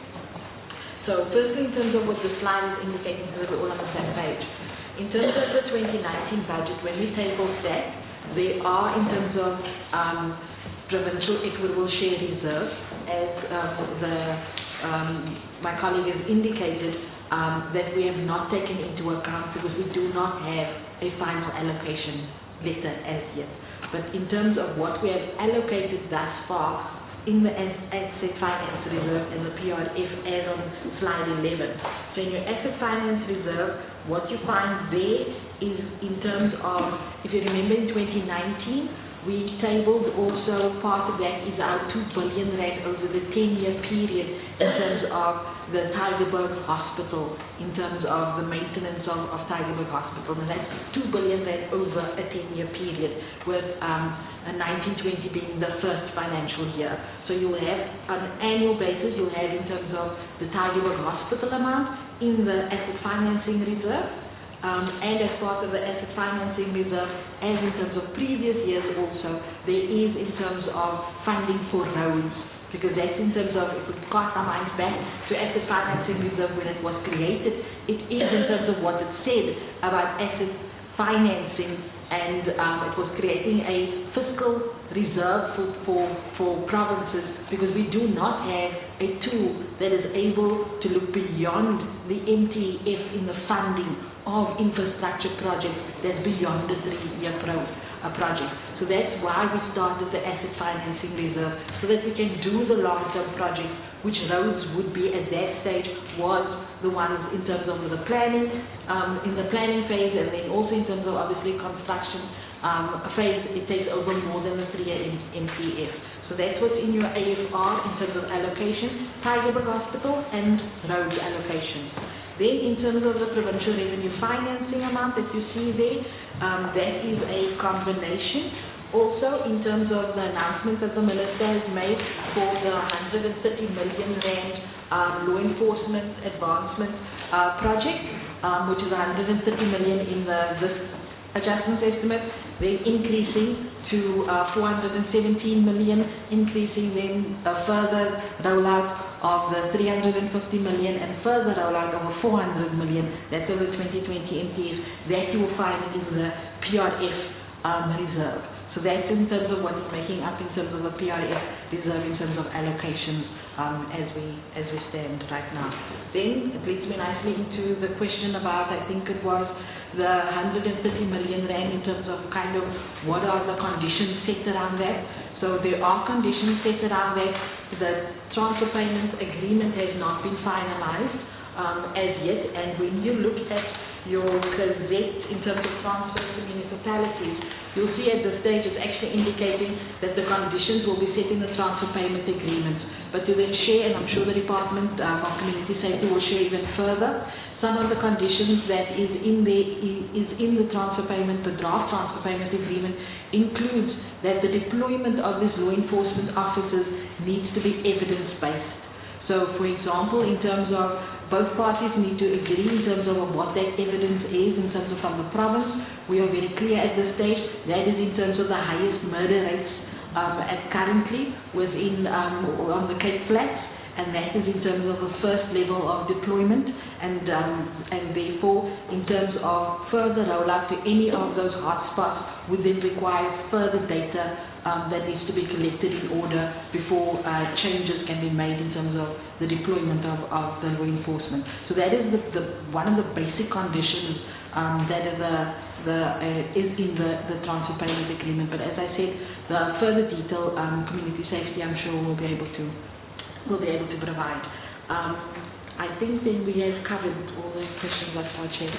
So firstly, in terms of what the slide is indicating, so that we're all on the same page. In terms of the twenty nineteen budget, when we table that, there are, in terms of um, provincial equitable share reserve, as um, the um, my colleague has indicated, um, that we have not taken into account because we do not have a final allocation letter as yet. But in terms of what we have allocated thus far in the asset finance reserve and the P R F as on slide eleven. So in your asset finance reserve, what you find there is in terms of, if you remember in twenty nineteen, we tabled also part of that is our two billion rand over the ten year period in terms of the Tygerberg Hospital, in terms of the maintenance of, of Tygerberg Hospital. And that's two billion rand over a ten year period, with um, nineteen twenty being the first financial year. So you'll have, on an annual basis, you'll have in terms of the Tygerberg Hospital amount in the asset financing reserve. Um, and as part of the asset financing reserve, as in terms of previous years also, there is in terms of funding for roads, because that's in terms of, if we cast our minds back to asset financing reserve when it was created, it is in terms of what it said about asset financing, and um, it was creating a fiscal reserve for, for, for provinces, because we do not have a tool that is able to look beyond the M T F in the funding of infrastructure projects that's beyond the three-year pro, uh, project. So that's why we started the asset financing reserve, so that we can do the long-term projects, which roads would be at that stage was the ones in terms of the planning, um, in the planning phase, and then also in terms of obviously construction um, phase, it takes over more than the three-year M T F. So that's what's in your A F R in terms of allocation, Tygerberg Hospital and roads allocation. Then in terms of the provincial revenue financing amount that you see there, um, that is a combination. Also in terms of the announcement that the Minister has made for the one hundred thirty million rand um, law enforcement advancement uh, project, um, which is one hundred thirty million in the this adjustment estimate, then increasing to uh, four hundred seventeen million, increasing then a further rollout of the three hundred fifty million and further rollout of a four hundred million, that's over twenty twenty M T F, that you will find in the P R F um, reserve. So that's in terms of what is making up in terms of the P R F reserve in terms of allocations um, as we as we stand right now. Then it leads me nicely into the question about, I think it was the one hundred thirty million rand in terms of kind of what are the conditions set around that. So there are conditions set around that. The transfer payment agreement has not been finalized um, as yet, and when you look at your gazette in terms of transfers to municipalities, you'll see at this stage it's actually indicating that the conditions will be set in the transfer payment agreement. But to then share, and I'm sure the Department um, of Community Safety will share even further, some of the conditions that is in the is in the transfer payment, the draft transfer payment agreement, includes that the deployment of these law enforcement officers needs to be evidence-based. So, for example, in terms of both parties need to agree in terms of what that evidence is in terms of from the province. We are very clear at this stage that is in terms of the highest murder rates um, at currently within um, on the Cape Flats, and that is in terms of the first level of deployment, and um, and therefore in terms of further rollout to any of those hotspots would then require further data Um, that needs to be collected in order before uh, changes can be made in terms of the deployment of, of the law enforcement. So that is the, the one of the basic conditions um, that is, the, the, uh, is in the, the transfer payment agreement. But as I said, the further detail, um, community safety, I'm sure will be able to will be able to provide. Um, I think then we have covered all the questions that our chair.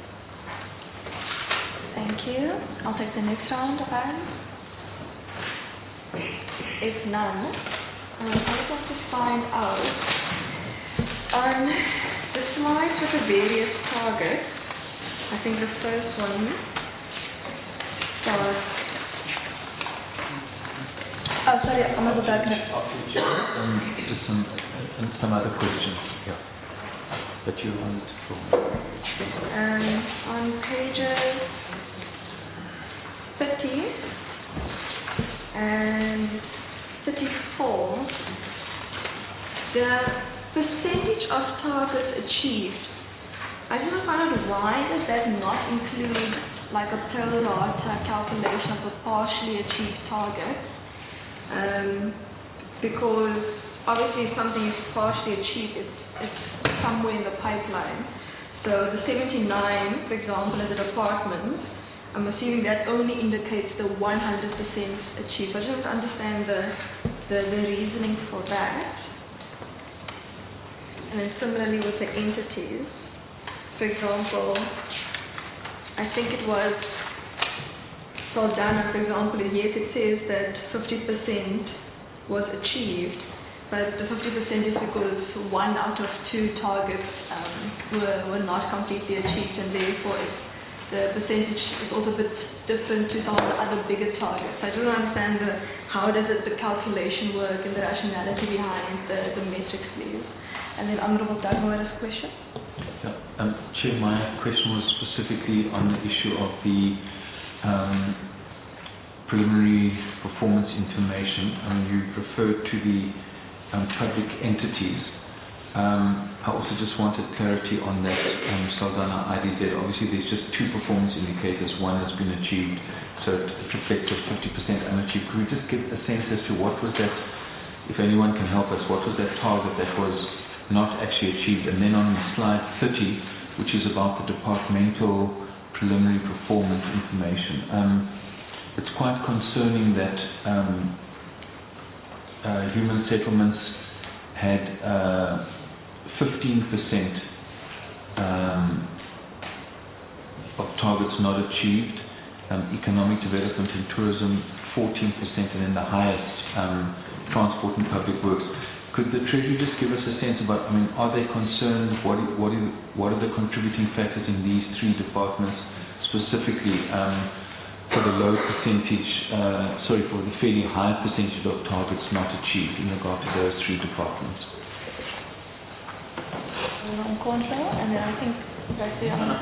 Thank you. I'll take the next round of hands. If none, um, I would like to find out on the slides with the various targets. I think the first one starts. Oh, sorry, I'm going to go back next. Um, just some, uh, some other questions. Yeah. that you wanted to talk Um, on pages thirty and thirty-four, the percentage of targets achieved, I just want to find out why does that not include like a pro rata calculation of the partially achieved targets? Um, because obviously if something is partially achieved, it's, it's somewhere in the pipeline. So the seventy-nine, for example, as a department, I'm assuming that only indicates the one hundred percent achieved. I just want to understand the, the, the reasoning for that. And then similarly with the entities, for example, I think it was Saldana, for example, yes, it says that fifty percent was achieved, but the fifty percent is because one out of two targets um, were, were not completely achieved, and therefore it's, the percentage is also a bit different to some of the other bigger targets. I don't understand the, how does it, the calculation work and the rationality behind the, the metrics, please. And then Honorable Dagmara's question. Yeah. Um, Chair, my question was specifically on the issue of the um, preliminary performance information. Um, you referred to the um, public entities. Um, I also just wanted clarity on that um, Saldana I D Z. Obviously, there's just two performance indicators. One has been achieved, so it reflects fifty percent unachieved. Could we just get a sense as to what was that, if anyone can help us, what was that target that was not actually achieved? And then on slide thirty, which is about the departmental preliminary performance information, um, it's quite concerning that um, uh, human settlements had uh, fifteen percent um, of targets not achieved, um, economic development and tourism fourteen percent, and then the highest um, transport and public works. Could the Treasury just give us a sense about, I mean, are they concerned, what, what, is, what are the contributing factors in these three departments specifically um, for the low percentage, uh, sorry, for the fairly high percentage of targets not achieved in regard to those three departments? On control, and then I think that's the other.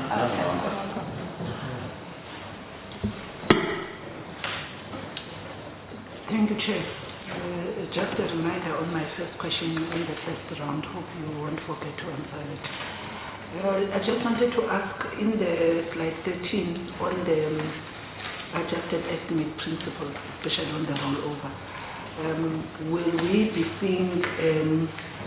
Thank you, Chair. Uh, just a reminder on my first question in the first round. Hope you won't forget to answer it. Uh, I just wanted to ask in the slide thirteen on the um, adjusted estimate principles, especially on the rollover. Um, will we be seeing um,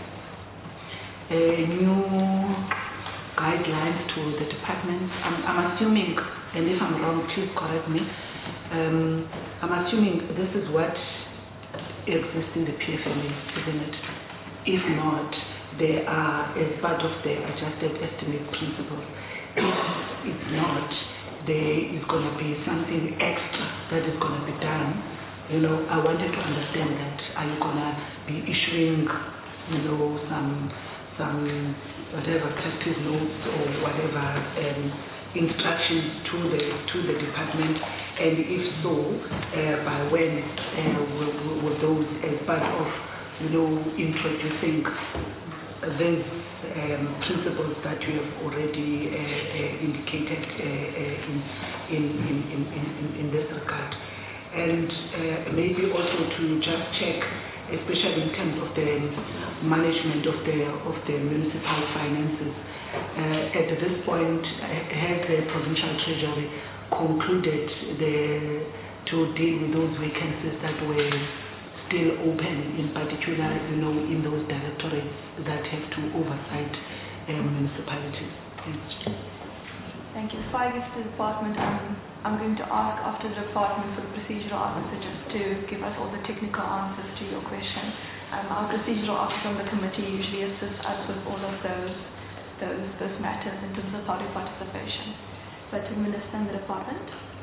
a new guidelines to the department? I'm, I'm assuming, and if I'm wrong, please correct me. Um, I'm assuming this is what exists in the P F M A, isn't it? If not, they are as part of the adjusted estimate principle. If it's not, there is going to be something extra that is going to be done. You know, I wanted to understand that. Are you going to be issuing, you know, some some whatever practice notes or whatever um, instructions to the to the department, and if so, uh, by when uh, will, will those, as part of, you know, introducing these um, principles that you have already uh, uh, indicated uh, uh, in, in, in, in, in, in this regard, and uh, maybe also to just check, especially in terms of the management of the of the municipal finances. Uh, at this point, has the provincial treasury concluded the, to deal with those vacancies that were still open, in particular, you know, in those directorates that have to oversight uh, municipalities? Thanks. Thank you. Before I get to the department, um, I'm going to ask after the department for the procedural officer just to give us all the technical answers to your question. Um, our procedural officer on the committee usually assists us with all of those those those matters in terms of public participation. But to Minister in the department.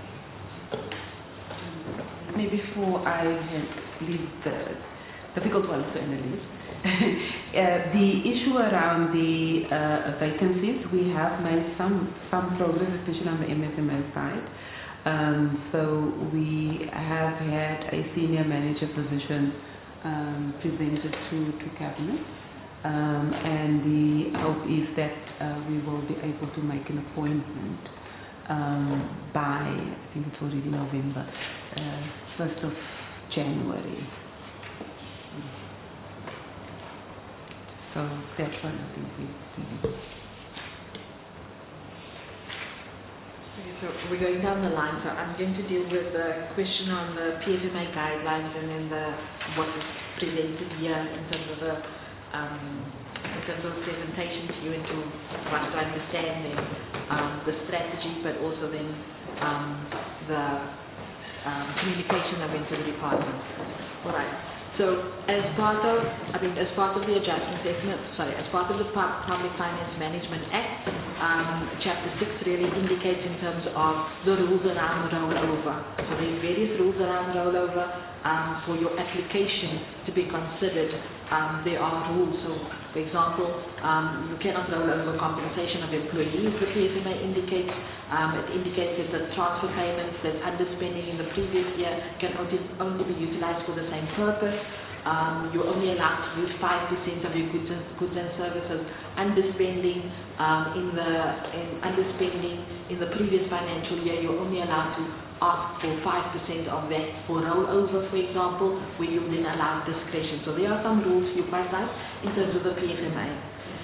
Maybe before I leave the difficult ones to Annelies, uh, the issue around the uh, vacancies, we have made some some progress, especially on the M F M O side. Um, so we have had a senior manager position um, presented to, to cabinet. Um, and the hope is that uh, we will be able to make an appointment um, by, I think it's already November, uh, first of January. So that's what I think we do. Okay, so we're going down the line. So I'm going to deal with the question on the P F M A guidelines and then the what is presented here in terms of the um, in terms of presentation to you and to want to understand then um, the strategy, but also then um, the um, communication that went to the department. All right. So as part of, I mean, as part of the adjustment estimate, sorry, as part of the Pu- Public Finance Management Act, um, Chapter six really indicates in terms of the rules around rollover. So there are various rules around rollover um, for your application to be considered. Um, there are rules. So, for example, um, you cannot roll over compensation of employees, the P F M A indicates. Um, it indicates that the transfer payments that underspending in the previous year can only, only be utilized for the same purpose. Um, you're only allowed to use five percent of your goods and, goods and services. Underspending um, in the in underspending in the previous financial year, you're only allowed to ask for five percent of that for rollover, for example, where you then allow discretion. So there are some rules you quite like in terms of the P F M A.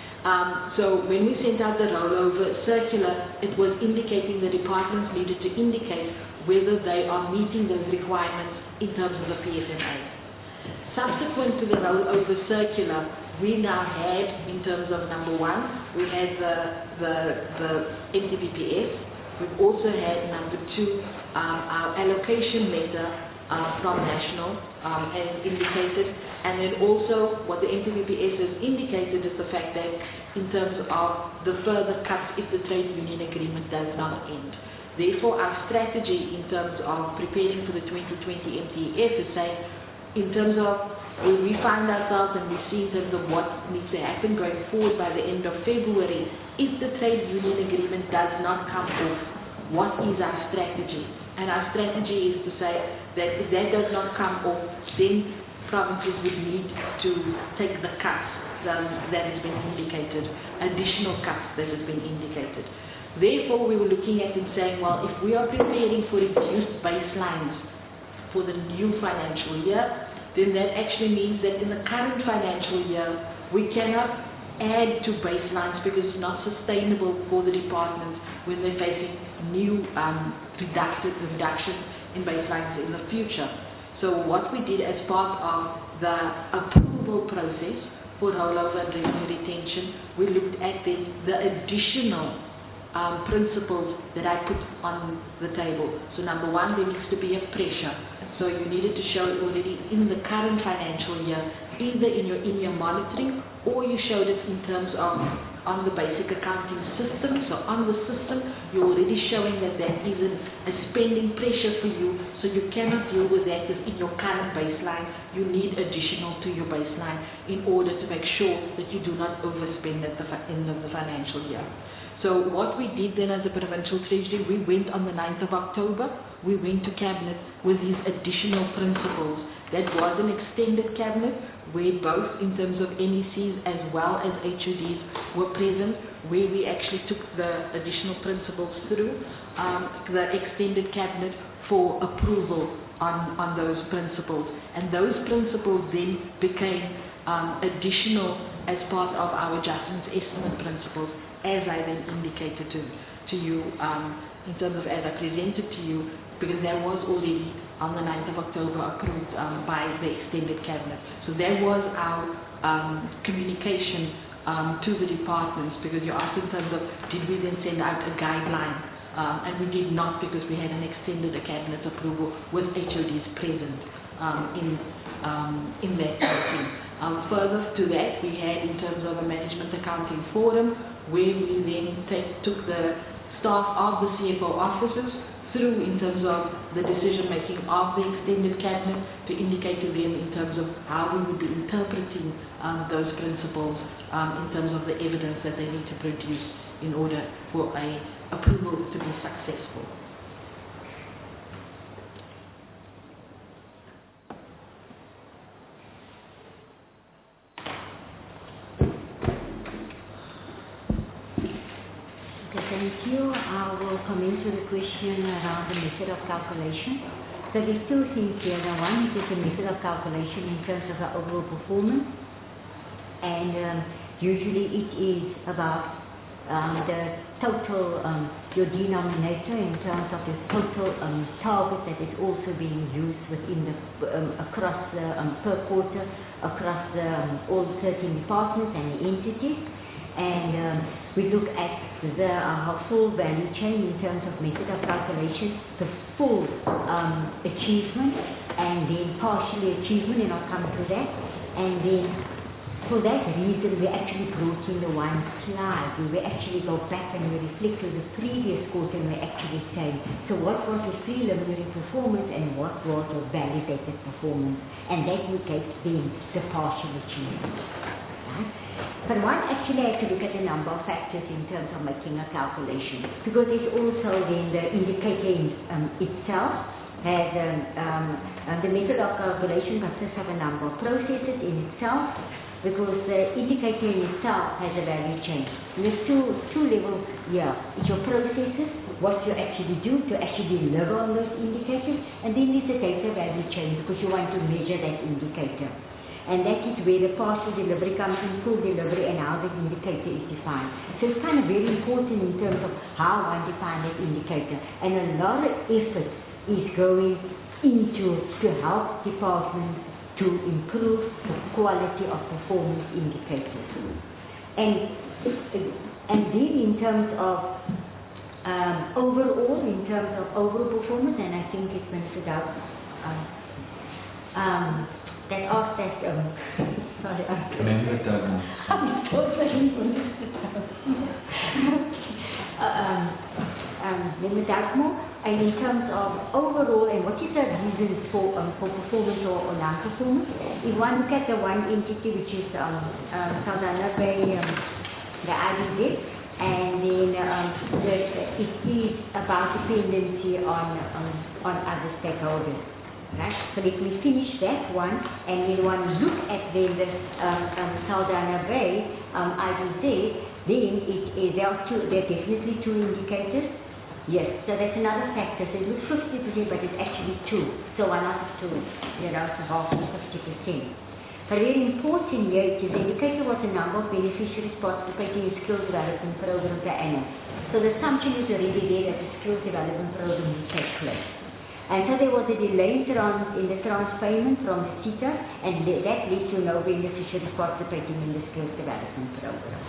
Um, so when we sent out the rollover circular, it was indicating the departments needed to indicate whether they are meeting those requirements in terms of the P F M A. Subsequent to the rollover circular, we now had, in terms of number one, we had the, the, the N T B P S. We've also had number two, um, our allocation letter uh, from National um, as indicated, and then also what the N T B P S has indicated is the fact that in terms of the further cuts if the trade union agreement does not end. Therefore, our strategy in terms of preparing for the twenty twenty M T E F is saying, in terms of where we find ourselves and we see in terms of what needs to happen going forward by the end of February, if the trade union agreement does not come off, what is our strategy? And our strategy is to say that if that does not come off, then provinces would need to take the cuts um, that has been indicated, additional cuts that has been indicated. Therefore, we were looking at it saying, well, if we are preparing for reduced baselines for the new financial year, then that actually means that in the current financial year, we cannot add to baselines because it's not sustainable for the departments when they're facing new um, reducted, reductions in baselines in the future. So what we did as part of the approval process for rollover and revenue retention, we looked at the, the additional um, principles that I put on the table. So number one, there needs to be a pressure. So you needed to show it already in the current financial year, either in your in-year monitoring or you showed it in terms of on the basic accounting system. So on the system, you're already showing that that is a spending pressure for you, so you cannot deal with that in your current baseline. You need additional to your baseline in order to make sure that you do not overspend at the end of the financial year. So what we did then as a provincial treasury, we went on the ninth of October, we went to cabinet with these additional principles. That was an extended cabinet where both in terms of N E Cs as well as H O Ds were present, where we actually took the additional principles through um, the extended cabinet for approval on, on those principles. And those principles then became um, additional as part of our adjustments estimate principles, as I then indicated to, to you um, in terms of as I presented to you, because that was already on the ninth of October approved um, by the extended cabinet. So that was our um, communication um, to the departments, because you asked in terms of did we then send out a guideline, um, and we did not, because we had an extended cabinet approval with H O Ds present um, in, um, in that meeting. Um, further to that, we had in terms of a management accounting forum, where we then take, took the staff of the C F O offices through in terms of the decision making of the extended cabinet to indicate to them in terms of how we would be interpreting um, those principles um, in terms of the evidence that they need to produce in order for a approval to be successful. Thank you. I will comment to the question around the method of calculation. So there's two things here. The one is the method of calculation in terms of the overall performance. And um, usually it is about um, the total, um, your denominator in terms of the total um, target that is also being used within the, um, across the, um, per quarter, across the, um, all thirteen departments and the entities. And um, we look at the uh, full value chain in terms of method of calculation, the full um, achievement, and then partially achievement, and I'll come to that. And then for that reason, we actually brought in the one slide where we actually go back and we reflect to the previous quarter and we actually say, so what was the preliminary performance and what was the validated performance? And that indicates then the partial achievement. Right? But one actually has to look at a number of factors in terms of making a calculation, because it's also then the indicator in, um, itself has um, um, uh, the method of calculation consists of a number of processes in itself, because the indicator in itself has a value chain. And there's two, two levels here. It's your processes, what you actually do to actually deliver on those indicators, and then there's the data value chain, because you want to measure that indicator. And that is where the partial delivery comes in, full delivery, and how the indicator is defined. So it's kind of very important in terms of how one defines that indicator. And a lot of effort is going into to help departments to improve the quality of performance indicators. And, and then in terms of um, overall, in terms of overall performance, and I think it's been set out, um, um, that asked that, um, sorry, I'm Member Duggan. I'm so sorry for this. um, um, Member Duggan, and in terms of overall, and what is the reasons for um, for performance or, or non-performance? If one look at the one entity, which is um, um, Saldanha Bay, um, the I D Z, and then um, the, it is about dependency on um, on other stakeholders. Right? So let me finish that one, and when one look at then the um, um, Saldanha Bay um, I D Z, then it is, there are two, there are definitely two indicators. Yes, so that's another factor. So it looks fifty percent, but it's actually two. So one out of two, you know, so half is fifty percent. But very important here is the indicator was the number of beneficiaries participating in skills development program per annum. So the assumption is already there that the skills development program will take place. And so there was a delay in, trans, in the transpayment from the SETA, and that led to no beneficiaries participating in the skills development program.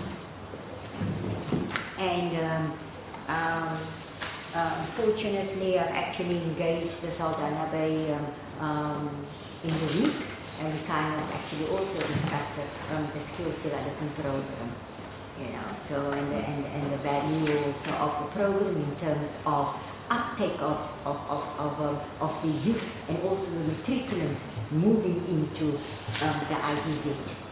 And um, um, uh, fortunately, I actually engaged the Saldanha Bay um, um, in the week, and we kind of actually also discussed the, um, the skills development program. You know, so and the, and, and the value also of the program in terms of uptake of, of, of, of, um, of the youth, and also the matriculants moving into um, the I D Z.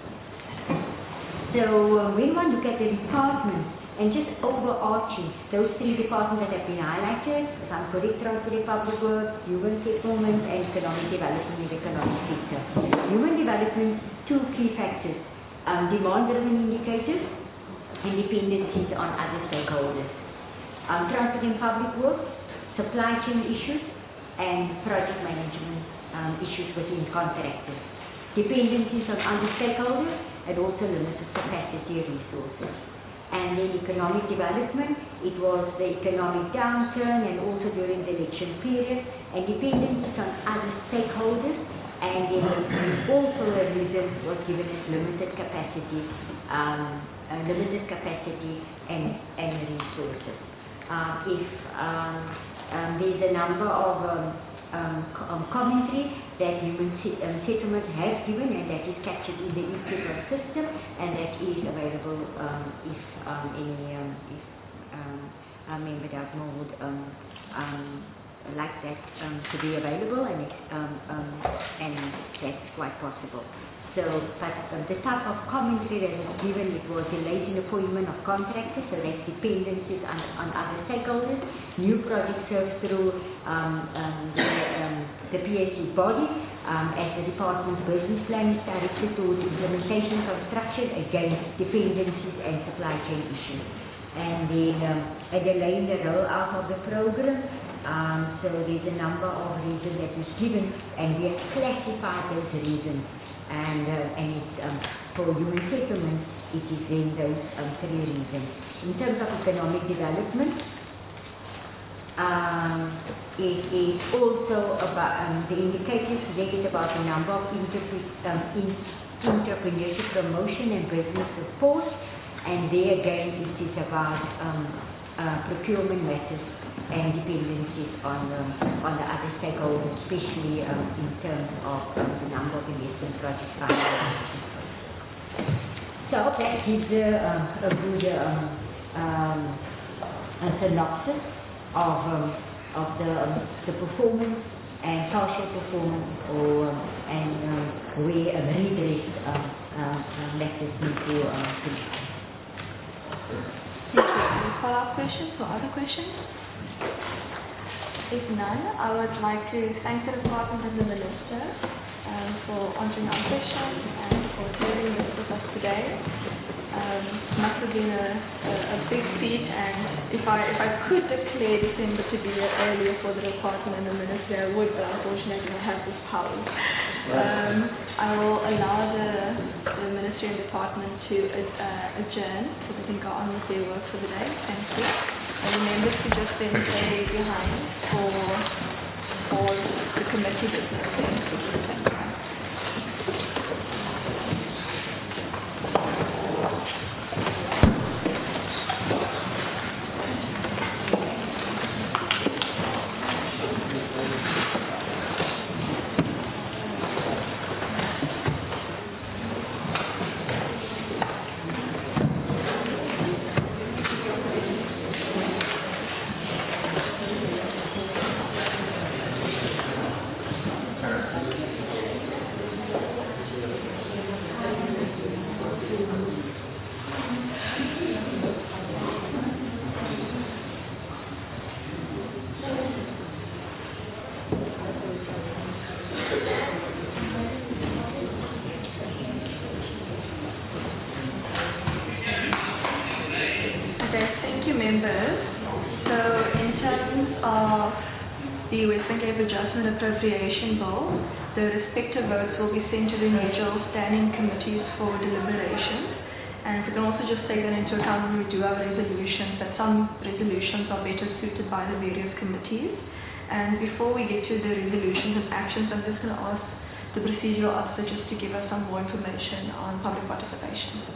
So uh, when one look at the departments, and just overarching, those three departments that have been highlighted, if I'm correct, Transport Public Works, Human Settlement, and Economic Development in the economic sector. Human development, two key factors, um, demand-driven indicators, and dependencies on other stakeholders. Um, Transport and Public Works, supply chain issues, and project management um, issues within contractors. Dependencies on other stakeholders, and also limited capacity resources. And then economic development, it was the economic downturn and also during the election period, and dependencies on other stakeholders, and then also a reason was given as limited capacity, um, uh, limited capacity and, and resources. Uh, if um, um, there's a number of um, um, um, commentary that human um, settlement has given, and that is captured in the e-federal system, and that is available um, if um, any um, if um, a member Dagmar would um, um, like that um, to be available, and um, um, and that's quite possible. So, but um, the type of commentary that was given, it was delays in appointment of contractors, so that's dependencies on, on other stakeholders, new projects served through um, um, the, um, the P S E body, um, as the department's business plan is directed towards implementation construction, again, dependencies and supply chain issues. And then um, at the later rollout of the program, um, so there's a number of reasons that was given, and we have classified those reasons. And, uh, and it's, um, for human settlement, it is in those um, three reasons. In terms of economic development, um, it is also about, um, the indicators there is about the number of interpre- um, in entrepreneurship promotion and business support. And there again, it is about um, uh, procurement matters and dependencies on, um, on the other stakeholders, especially um, in terms of um, the number of investment projects financed. So that gives a, um, a good um, um, a synopsis of, um, of the, um, the performance and partial performance or, um, and um, where a redress um, um, uh, matters need to um, be. Thank you. Any follow-up questions or other questions? If none, I would like to thank the department and the minister um, for answering our questions and for sharing this with us today. Um, it must have been a, a, a big feat, and if I if I could declare December to be earlier for the department and the minister, I would, but unfortunately I don't have this power. Um, I will allow the, the ministry and department to uh, adjourn so they can go on with their work for the day. Thank you. And remember to just then stay behind for, for the committee business. Thank you. Adjustment Appropriation Bill, the respective votes will be sent to the individual standing committees for deliberation. And we can also just take that into account when we do our resolutions, that some resolutions are better suited by the various committees. And before we get to the resolutions and actions, I'm just going to ask the procedural officer just to give us some more information on public participation.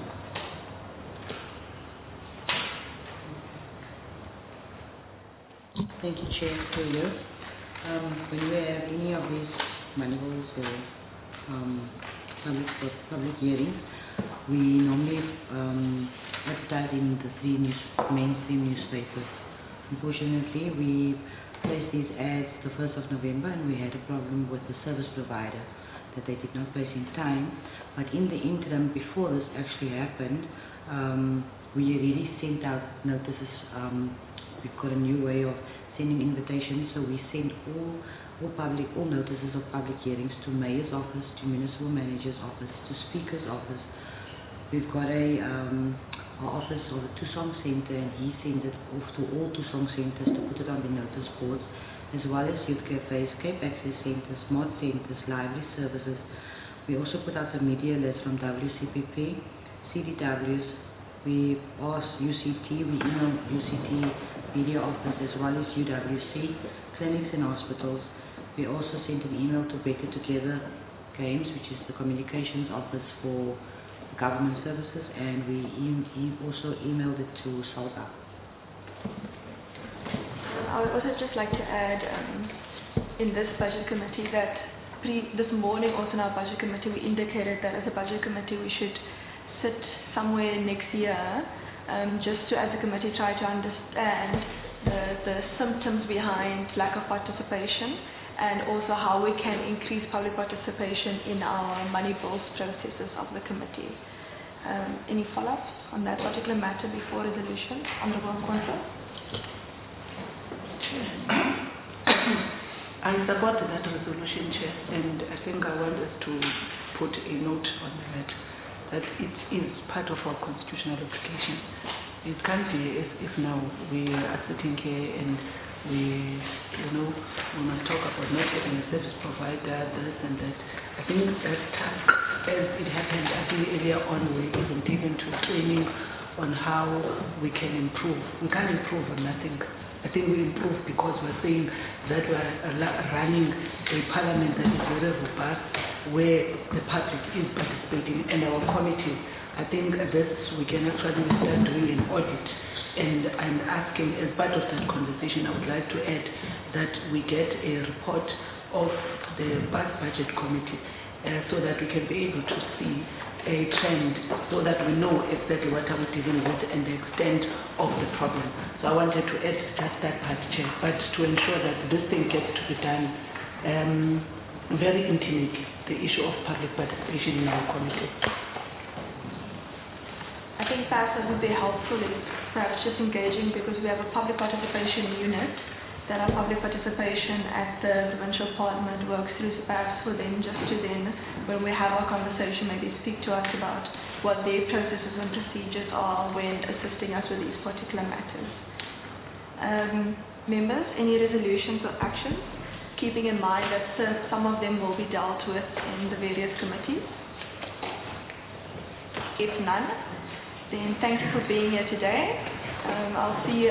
Thank you, Chair, for you. Um, when we have any of these manuals or um, public, public hearings, we normally um, advertise in the three news, mainstream newspapers. Unfortunately, we placed these ads the first of November, and we had a problem with the service provider that they did not place in time. But in the interim, before this actually happened, um, we really sent out notices. Um, we've got a new way of sending invitations, so we send all, all public, all notices of public hearings to Mayor's office, to Municipal Manager's office, to Speaker's office. We've got a um, our office of the Tusong Centre, and he sent it off to all Tusong Centres to put it on the notice boards, as well as youth cafes, Cape Access Centres, mod centres, library services. We also put out a media list from W C P P, C D Ws. We asked U C T, we emailed U C T media office as well as U W C, clinics and hospitals. We also sent an email to Better Together Games, which is the communications office for government services, and we e also emailed it to SALGA. I would also just like to add um, in this budget committee that pre this morning also in our budget committee we indicated that as a budget committee we should sit somewhere next year um, just to, as a committee, try to understand the, the symptoms behind lack of participation and also how we can increase public participation in our money bills processes of the committee. Um, any follow-ups on that particular matter before resolution? Honourable Consul? I support that resolution, Chair, and I think I want us to put a note on that, that it is part of our constitutional obligation it can't be as if now we are sitting here and we, you know, we must talk about not having a service provider, this and that. I think that task, as it happened, I think earlier on we even did into training on how we can improve. We can't improve on nothing. I think we improve because we're saying that we're running a parliament that is very robust, where the public is participating, and our committee. I think this we can actually start doing an audit, and I'm asking, as part of that conversation, I would like to add that we get a report of the budget committee, uh, so that we can be able to see a trend, so that we know exactly what are we dealing with and the extent of the problem. So I wanted to add just that part, Chair, but to ensure that this thing gets to be done um, very intimately, the issue of public participation in our committee. I think perhaps what would be helpful is perhaps just engaging, because we have a public participation unit that our public participation at the provincial parliament works through, so perhaps for them just to then, when we have our conversation, maybe speak to us about what their processes and procedures are when assisting us with these particular matters. Um, members, any resolutions or actions, keeping in mind that uh, some of them will be dealt with in the various committees? If none, then thank you for being here today. Um, I'll see you